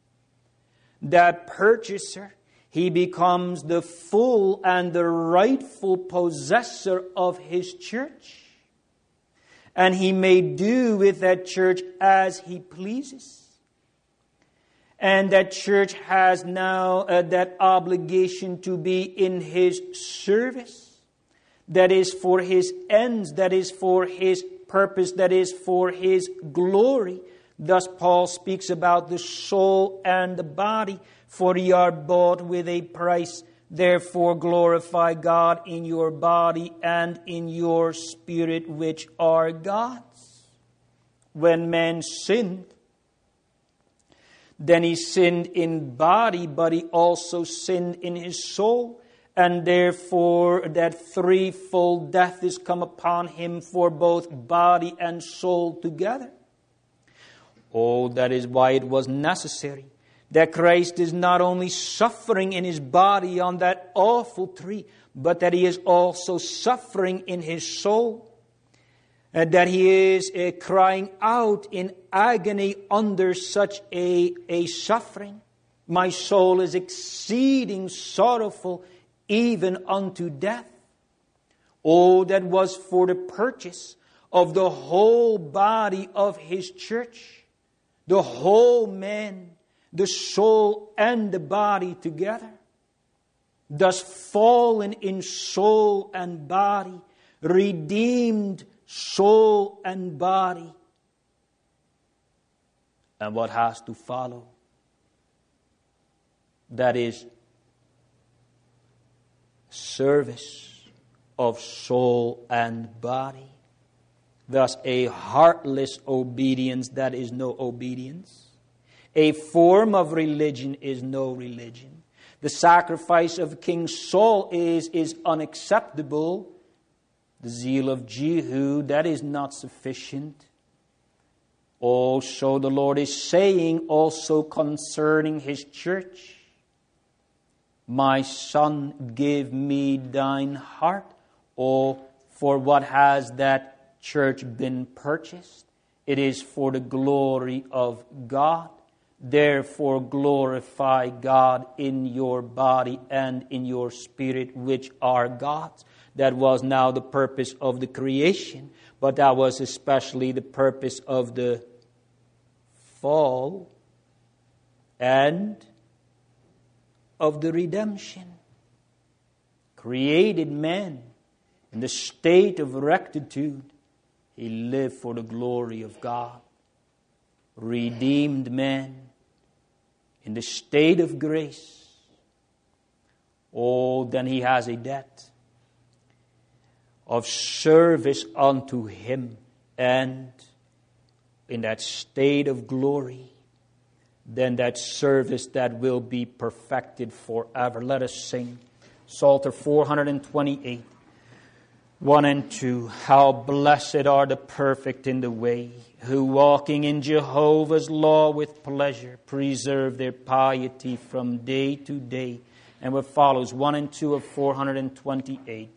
he becomes the full and the rightful possessor of his church. And he may do with that church as he pleases. And that church has now that obligation to be in his service. That is for his ends, that is for his purpose, that is for his glory. Thus Paul speaks about the soul and the body, for ye are bought with a price. Therefore glorify God in your body and in your spirit, which are God's. When man sinned, then he sinned in body, but he also sinned in his soul. And therefore that threefold death is come upon him for both body and soul together. Oh, that is why it was necessary that Christ is not only suffering in his body on that awful tree, but that he is also suffering in his soul. That he is crying out in agony under such a suffering. My soul is exceeding sorrowful, even unto death. Oh, that was for the purchase of the whole body of his church. The whole man, the soul and the body together. Thus fallen in soul and body, redeemed soul and body. And what has to follow? That is service of soul and body. Thus a heartless obedience, that is no obedience. A form of religion is no religion. The sacrifice of King Saul is unacceptable. The zeal of Jehu, that is not sufficient. Also the Lord is saying also concerning his church, my son, give me thine heart. Oh, for what has that church been purchased? It is for the glory of God. Therefore glorify God in your body and in your spirit, which are God's. That was now the purpose of the creation, but that was especially the purpose of the fall and of the redemption. Created man in the state of rectitude, he lived for the glory of God. Redeemed man in the state of grace, oh, then he has a debt of service unto him, and in that state of glory, then that service that will be perfected forever. Let us sing Psalter 428, 1 and 2. How blessed are the perfect in the way, who walking in Jehovah's law with pleasure preserve their piety from day to day. And what follows, 1 and 2 of 428.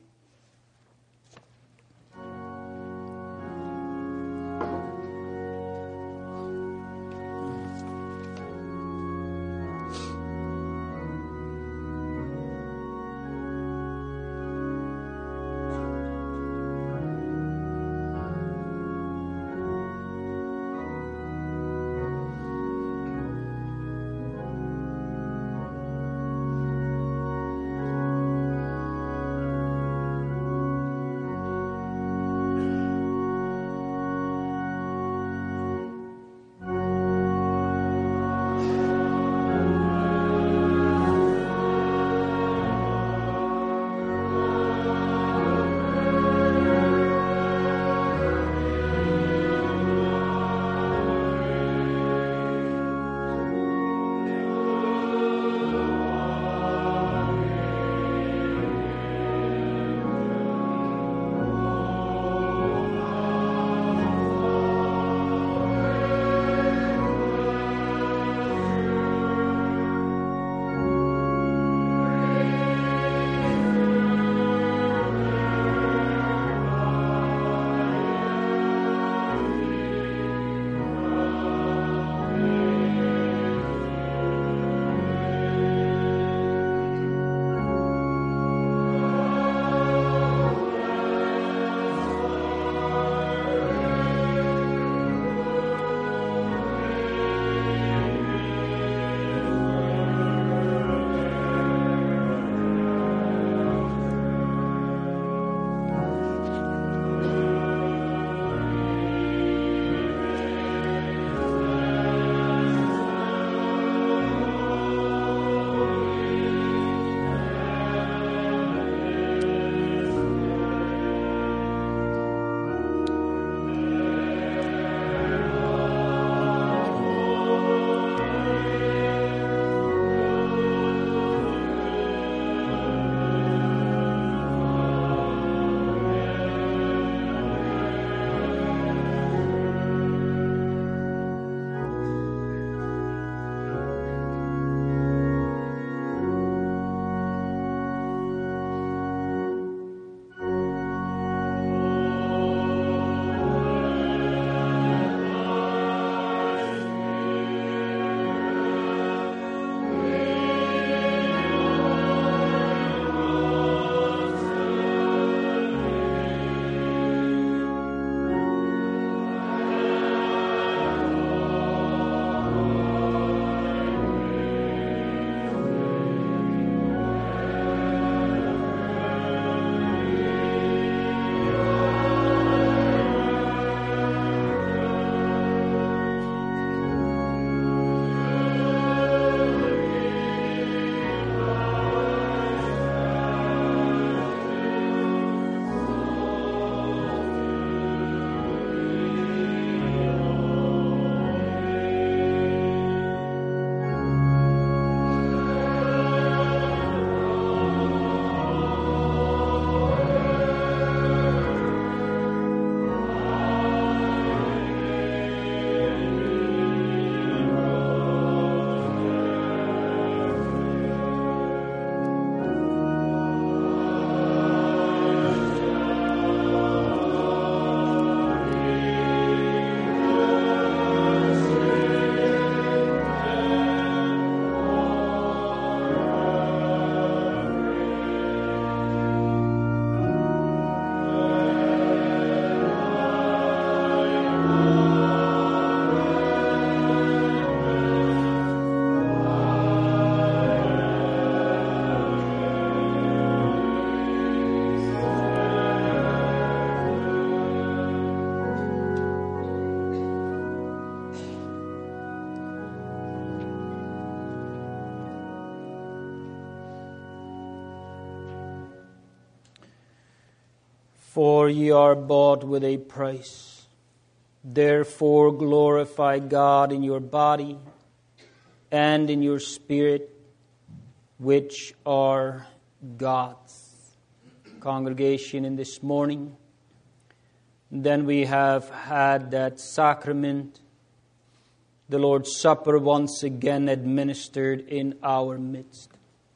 For ye are bought with a price. Therefore glorify God in your body and in your spirit, which are God's. Congregation, in this morning, then we have had that sacrament, the Lord's Supper, once again administered in our midst.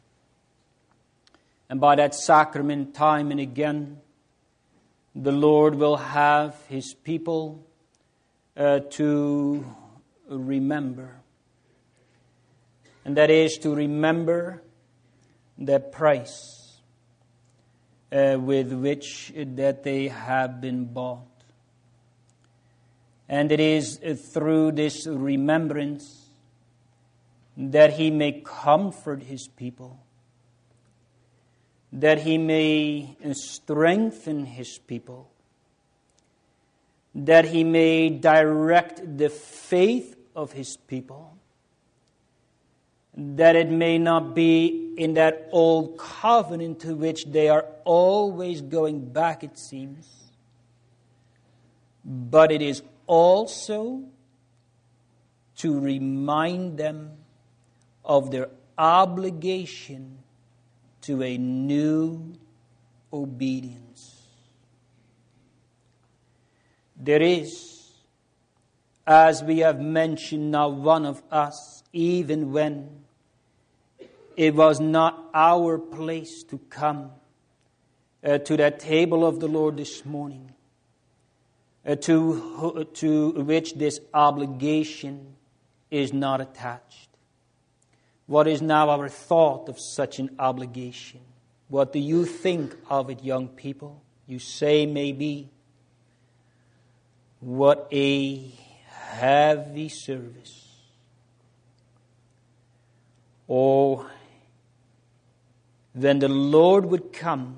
And by that sacrament, time and again, the Lord will have His people to remember. And that is to remember the price with which that they have been bought. And it is through this remembrance that He may comfort His people, that He may strengthen His people, that He may direct the faith of His people, that it may not be in that old covenant to which they are always going back, it seems, but it is also to remind them of their obligation to a new obedience. There is, as we have mentioned, not one of us, even when it was not our place to come to that table of the Lord this morning, to which this obligation is not attached. What is now our thought of such an obligation? What do you think of it, young people? You say maybe, what a heavy service. Oh, when the Lord would come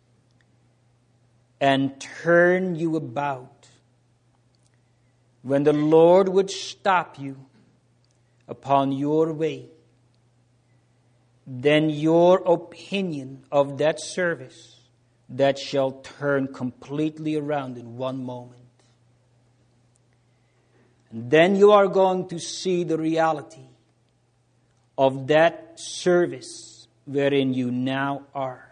and turn you about, when the Lord would stop you upon your way, then your opinion of that service, that shall turn completely around in one moment. And then you are going to see the reality of that service wherein you now are.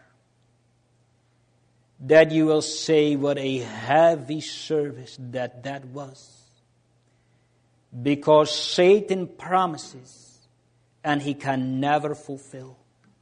That you will say, what a heavy service that was. Because Satan promises and he can never fulfill.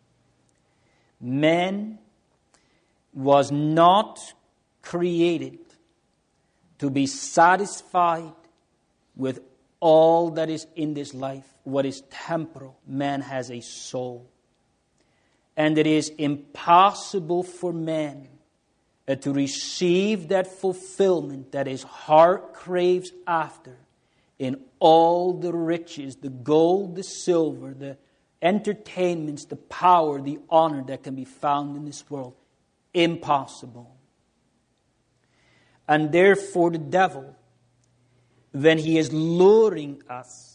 Man was not created to be satisfied with all that is in this life, what is temporal. Man has a soul. And it is impossible for man to receive that fulfillment that his heart craves after in all the riches, the gold, the silver, the entertainments, the power, the honor that can be found in this world. Impossible. And therefore the devil, when he is luring us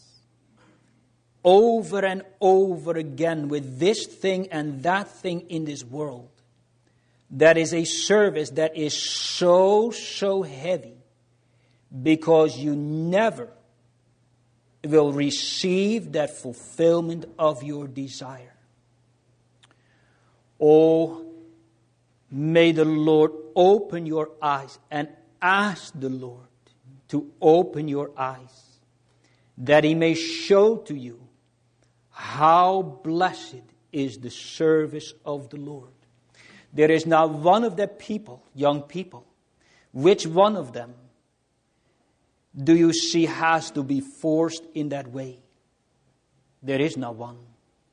over and over again with this thing and that thing in this world, that is a service that is so heavy, because you never will receive that fulfillment of your desire. Oh, may the Lord open your eyes, and ask the Lord to open your eyes, that He may show to you how blessed is the service of the Lord. There is not one of the people, young people, which one of them do you see has to be forced in that way? There is not one.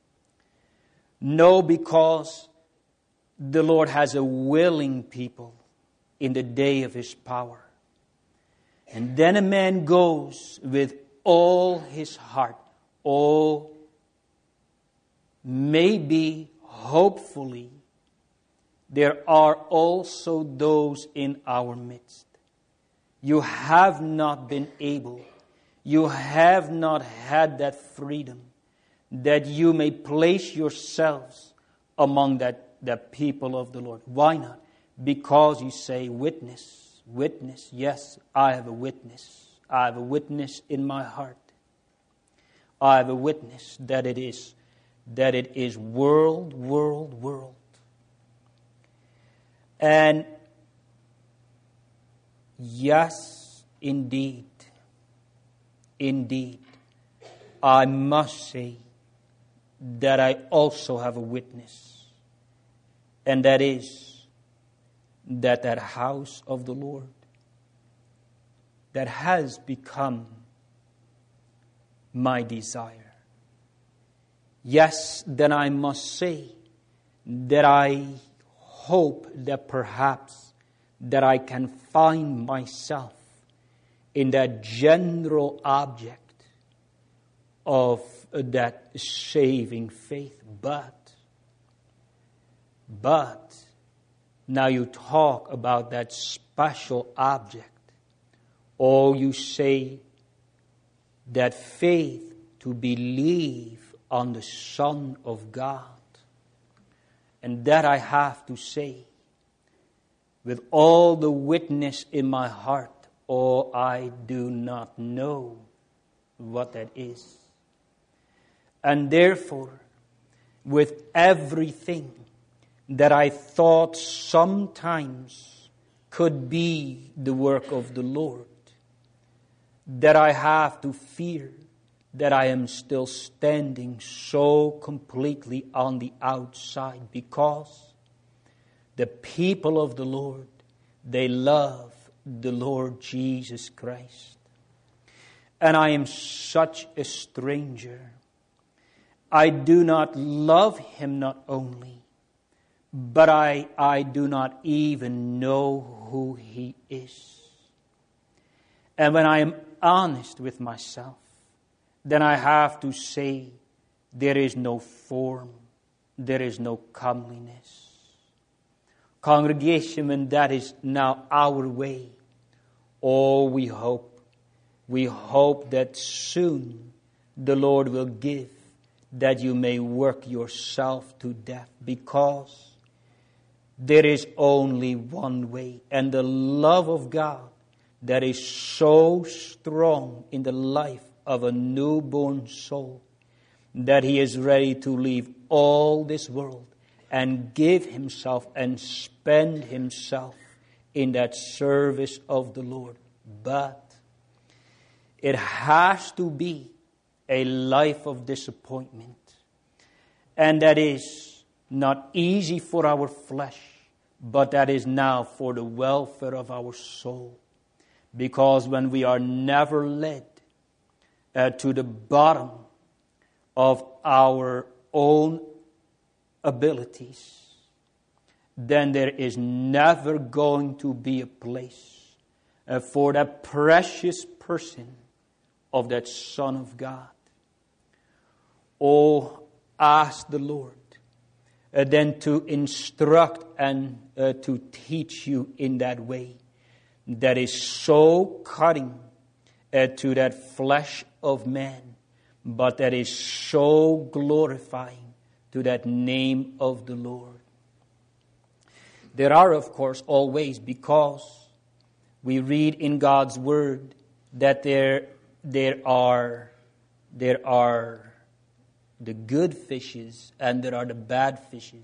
No, because the Lord has a willing people in the day of His power. And then a man goes with all his heart. Oh, maybe, hopefully, there are also those in our midst. You have not been able, you have not had that freedom, that you may place yourselves among the people of the Lord. Why not? because you say, witness, witness. Yes, I have a witness. I have a witness in my heart. I have a witness that it is world. And yes, indeed, I must say that I also have a witness, and that is that house of the Lord that has become my desire. Yes, then I must say that I hope that perhaps that I can find myself in that general object of that saving faith. But now you talk about that special object, or you say that faith to believe on the Son of God. And that I have to say, with all the witness in my heart, oh, I do not know what that is. And therefore, with everything that I thought sometimes could be the work of the Lord, that I have to fear that I am still standing so completely on the outside, because the people of the Lord, they love the Lord Jesus Christ. And I am such a stranger. I do not love Him not only, but I do not even know who He is. And when I am honest with myself, then I have to say there is no form, there is no comeliness. Congregation, and that is now our way. Oh, we hope that soon the Lord will give that you may work yourself to death, because there is only one way, and the love of God that is so strong in the life of a newborn soul that he is ready to leave all this world and give himself and spend himself in that service of the Lord. But it has to be a life of disappointment. And that is not easy for our flesh, but that is now for the welfare of our soul. Because when we are never led to the bottom of our own abilities, then there is never going to be a place for that precious person of that Son of God. Oh, ask the Lord then to instruct and to teach you in that way that is so cutting to that flesh of man, but that is so glorifying to that name of the Lord. There are, of course, always, because we read in God's Word that there are the good fishes and there are the bad fishes.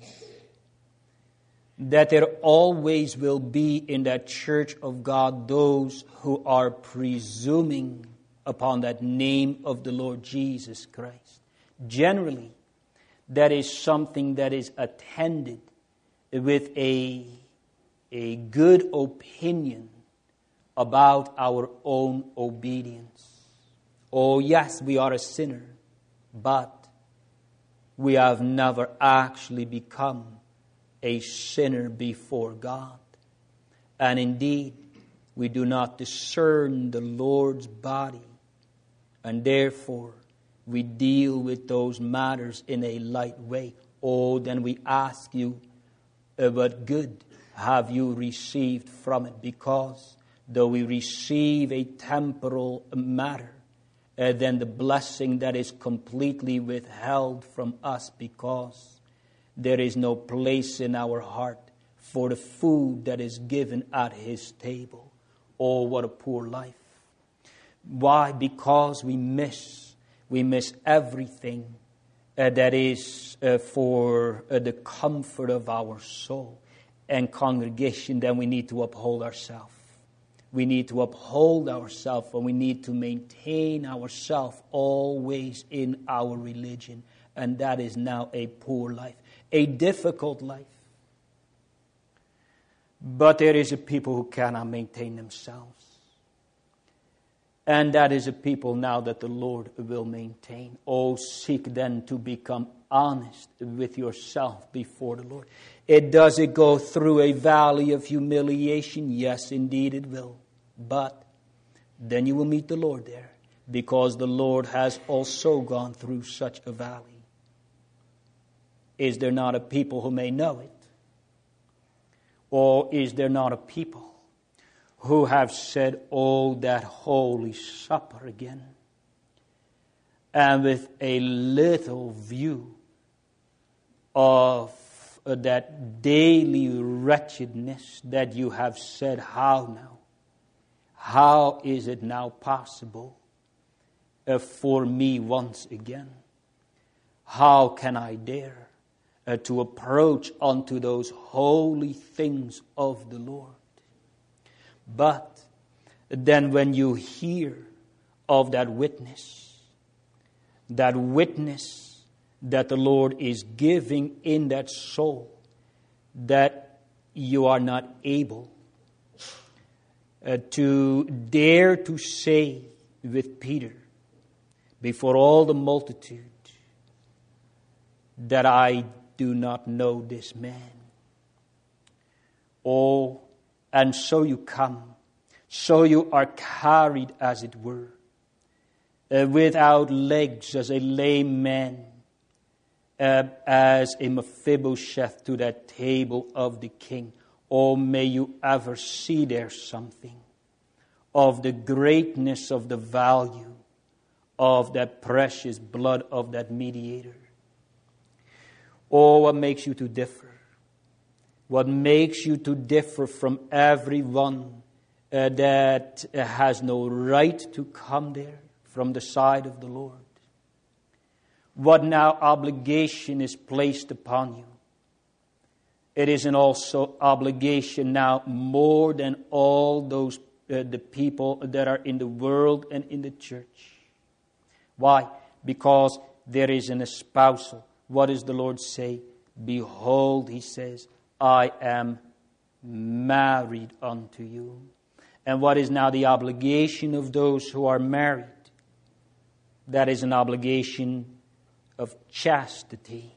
That there always will be in that church of God those who are presuming upon that name of the Lord Jesus Christ. Generally, that is something that is attended with a good opinion about our own obedience. Oh yes, we are a sinner, but we have never actually become a sinner before God. And indeed, we do not discern the Lord's body, and therefore we deal with those matters in a light way. Oh, then we ask you, what good have you received from it? Because though we receive a temporal matter, then the blessing that is completely withheld from us, because there is no place in our heart for the food that is given at his table. Oh, what a poor life. Why? Because we miss everything that is for the comfort of our soul. And congregation, then we need to uphold ourselves. We need to uphold ourselves, and we need to maintain ourselves always in our religion. And that is now a poor life, a difficult life. But there is a people who cannot maintain themselves. And that is a people now that the Lord will maintain. Oh, seek then to become honest with yourself before the Lord. Does it go through a valley of humiliation? Yes, indeed it will. But then you will meet the Lord there, because the Lord has also gone through such a valley. Is there not a people who may know it? Or is there not a people who have said, oh, that Holy Supper again? And with a little view of that daily wretchedness that you have said, how now? How is it now possible for me once again? How can I dare to approach unto those holy things of the Lord? But then when you hear of that witness that the Lord is giving in that soul, that you are not able to dare to say with Peter before all the multitude that I do not know this man. Oh, and so you come, so you are carried, as it were, without legs, as a lame man, as a Mephibosheth to that table of the king. Oh, may you ever see there something of the greatness of the value of that precious blood of that mediator. Oh, what makes you to differ? What makes you to differ from everyone that has no right to come there from the side of the Lord? What now obligation is placed upon you? It is an also obligation now more than all those the people that are in the world and in the church. Why? Because there is an espousal. What does the Lord say? Behold, he says, I am married unto you. And what is now the obligation of those who are married? That is an obligation of chastity.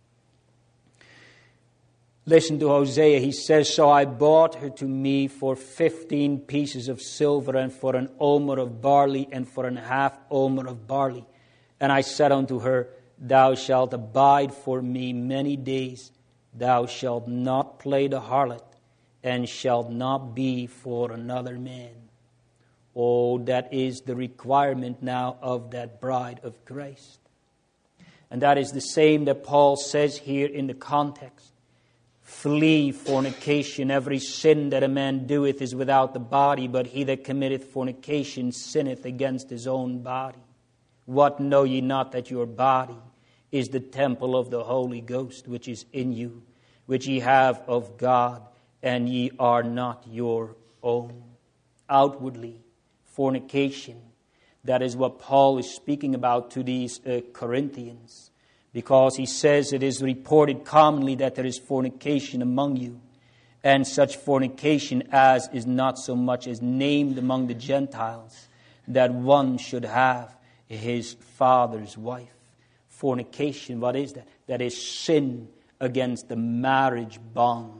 Listen to Hosea. He says, so I bought her to me for 15 pieces of silver, and for an omer of barley, and for an half omer of barley. And I said unto her, thou shalt abide for me many days. Thou shalt not play the harlot, and shalt not be for another man. Oh, that is the requirement now of that bride of Christ. And that is the same that Paul says here in the context. Flee fornication. Every sin that a man doeth is without the body, but he that committeth fornication sinneth against his own body. What know ye not, that your body is the temple of the Holy Ghost, which is in you, which ye have of God, and ye are not your own? Outwardly, fornication. That is what Paul is speaking about to these Corinthians. Because he says it is reported commonly that there is fornication among you, and such fornication as is not so much as named among the Gentiles, that one should have his father's wife. Fornication, what is that? That is sin against the marriage bond.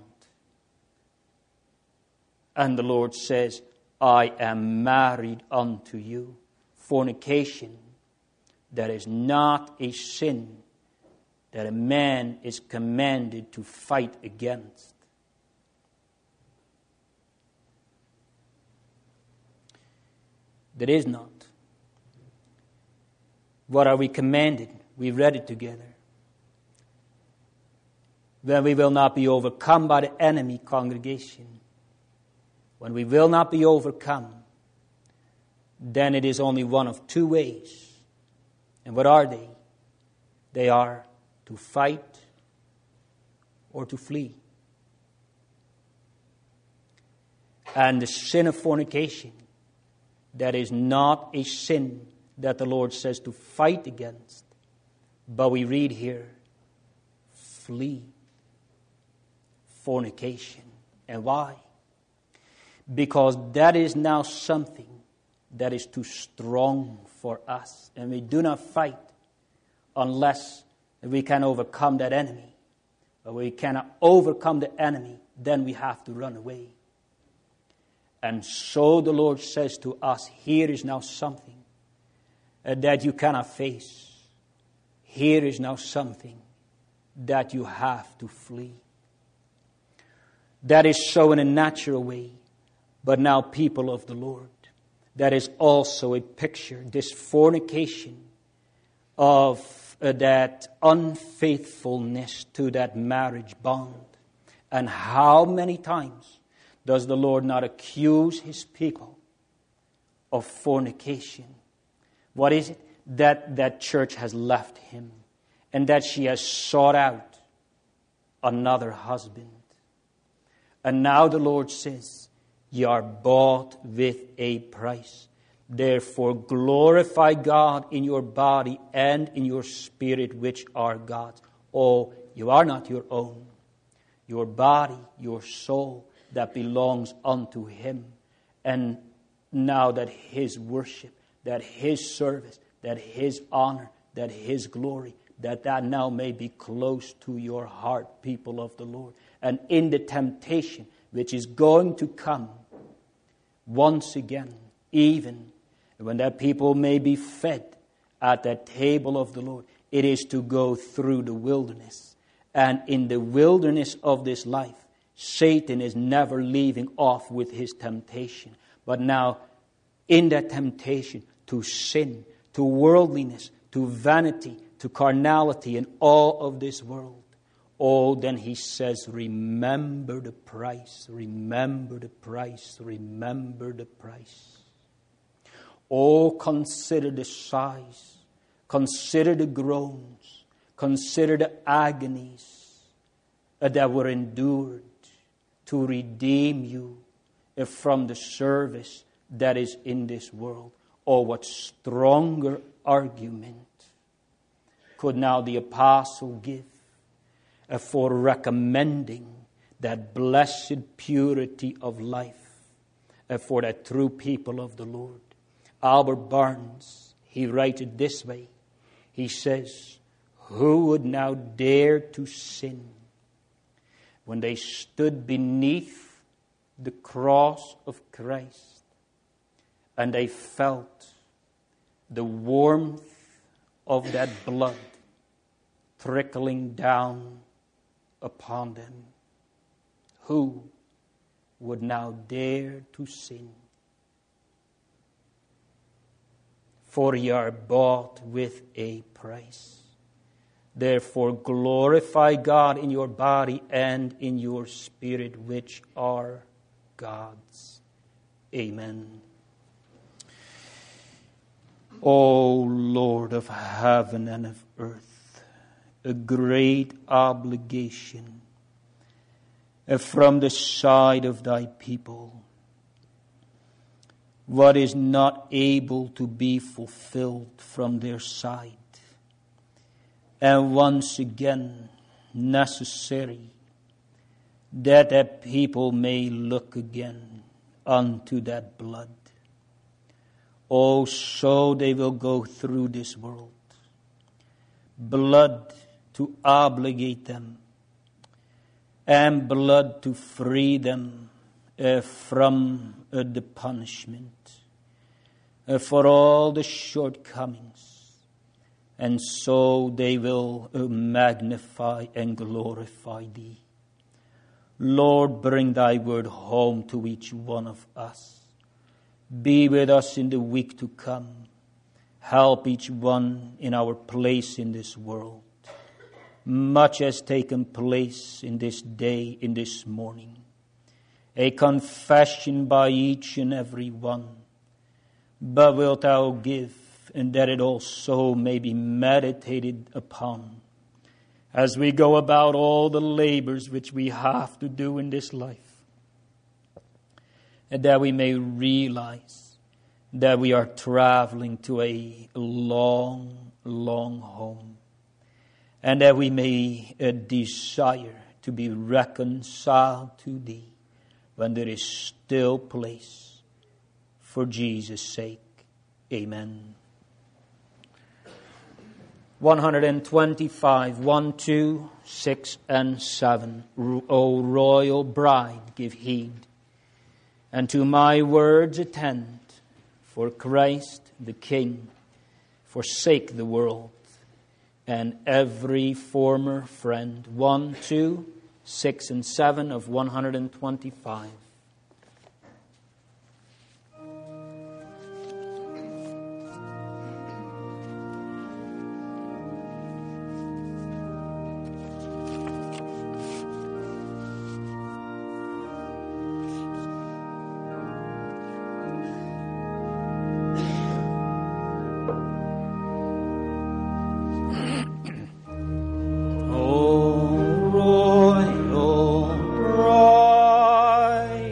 And the Lord says, I am married unto you. Fornication, that is not a sin that a man is commanded to fight against. That is not. What are we commanded? We read it together. when we will not be overcome by the enemy, congregation, when we will not be overcome, then it is only one of two ways. And what are they? They are to fight or to flee. And the sin of fornication, that is not a sin that the Lord says to fight against. But we read here, flee fornication. And why? Because that is now something that is too strong for us. And we do not fight unless we can overcome that enemy. But we cannot overcome the enemy, then we have to run away. And so the Lord says to us, here is now something that you cannot face. Here is now something that you have to flee. That is so in a natural way. But now, people of the Lord, that is also a picture, this fornication of that unfaithfulness to that marriage bond. And how many times does the Lord not accuse his people of fornication? What is it? That church has left him and that she has sought out another husband. And now the Lord says, ye are bought with a price. Therefore glorify God in your body and in your spirit, which are God's. Oh, you are not your own. Your body, your soul, that belongs unto him. And now that his worship, that his service, that his honor, that his glory, that now may be close to your heart, people of the Lord. And in the temptation which is going to come once again, even when that people may be fed at that table of the Lord, it is to go through the wilderness. And in the wilderness of this life, Satan is never leaving off with his temptation. But now, in that temptation to sin, to worldliness, to vanity, to carnality, and all of this world, oh, then he says, remember the price, remember the price, remember the price. Oh, consider the sighs, consider the groans, consider the agonies that were endured to redeem you from the service that is in this world. Oh, what stronger argument could now the apostle give for recommending that blessed purity of life for that true people of the Lord. Albert Barnes, he writes it this way. He says, who would now dare to sin when they stood beneath the cross of Christ and they felt the warmth of that blood trickling down upon them? Who would now dare to sin? For ye are bought with a price. Therefore glorify God in your body and in your spirit, which are God's. Amen. O Lord of heaven and of earth, a great obligation from the side of thy people. What is not able to be fulfilled from their side. And once again, necessary that a people may look again unto that blood. Oh, so they will go through this world. Blood to obligate them, and blood to free them from the punishment for all the shortcomings. And so they will magnify and glorify thee. Lord, bring thy word home to each one of us. Be with us in the week to come. Help each one in our place in this world. much has taken place in this day, in this morning. A confession by each and every one. But wilt thou give, and that it also may be meditated upon, as we go about all the labors which we have to do in this life, and that we may realize that we are traveling to a long, long home, and that we may desire to be reconciled to Thee when there is still place for Jesus' sake. Amen. 125, 1, 2, 6, and 7. O royal bride, give heed, and to my words attend, for Christ the King forsake the world and every former friend. 1, 2, 6, and 7 of 125. O royal bride,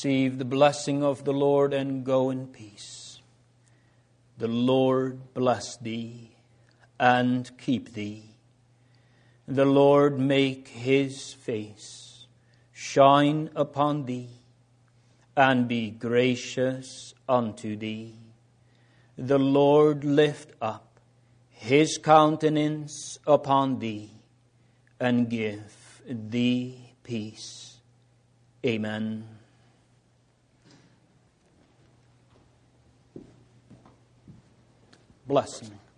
receive the blessing of the Lord and go in peace. The Lord bless thee and keep thee. The Lord make his face shine upon thee and be gracious unto thee. The Lord lift up his countenance upon thee and give thee peace. Amen. Blessing.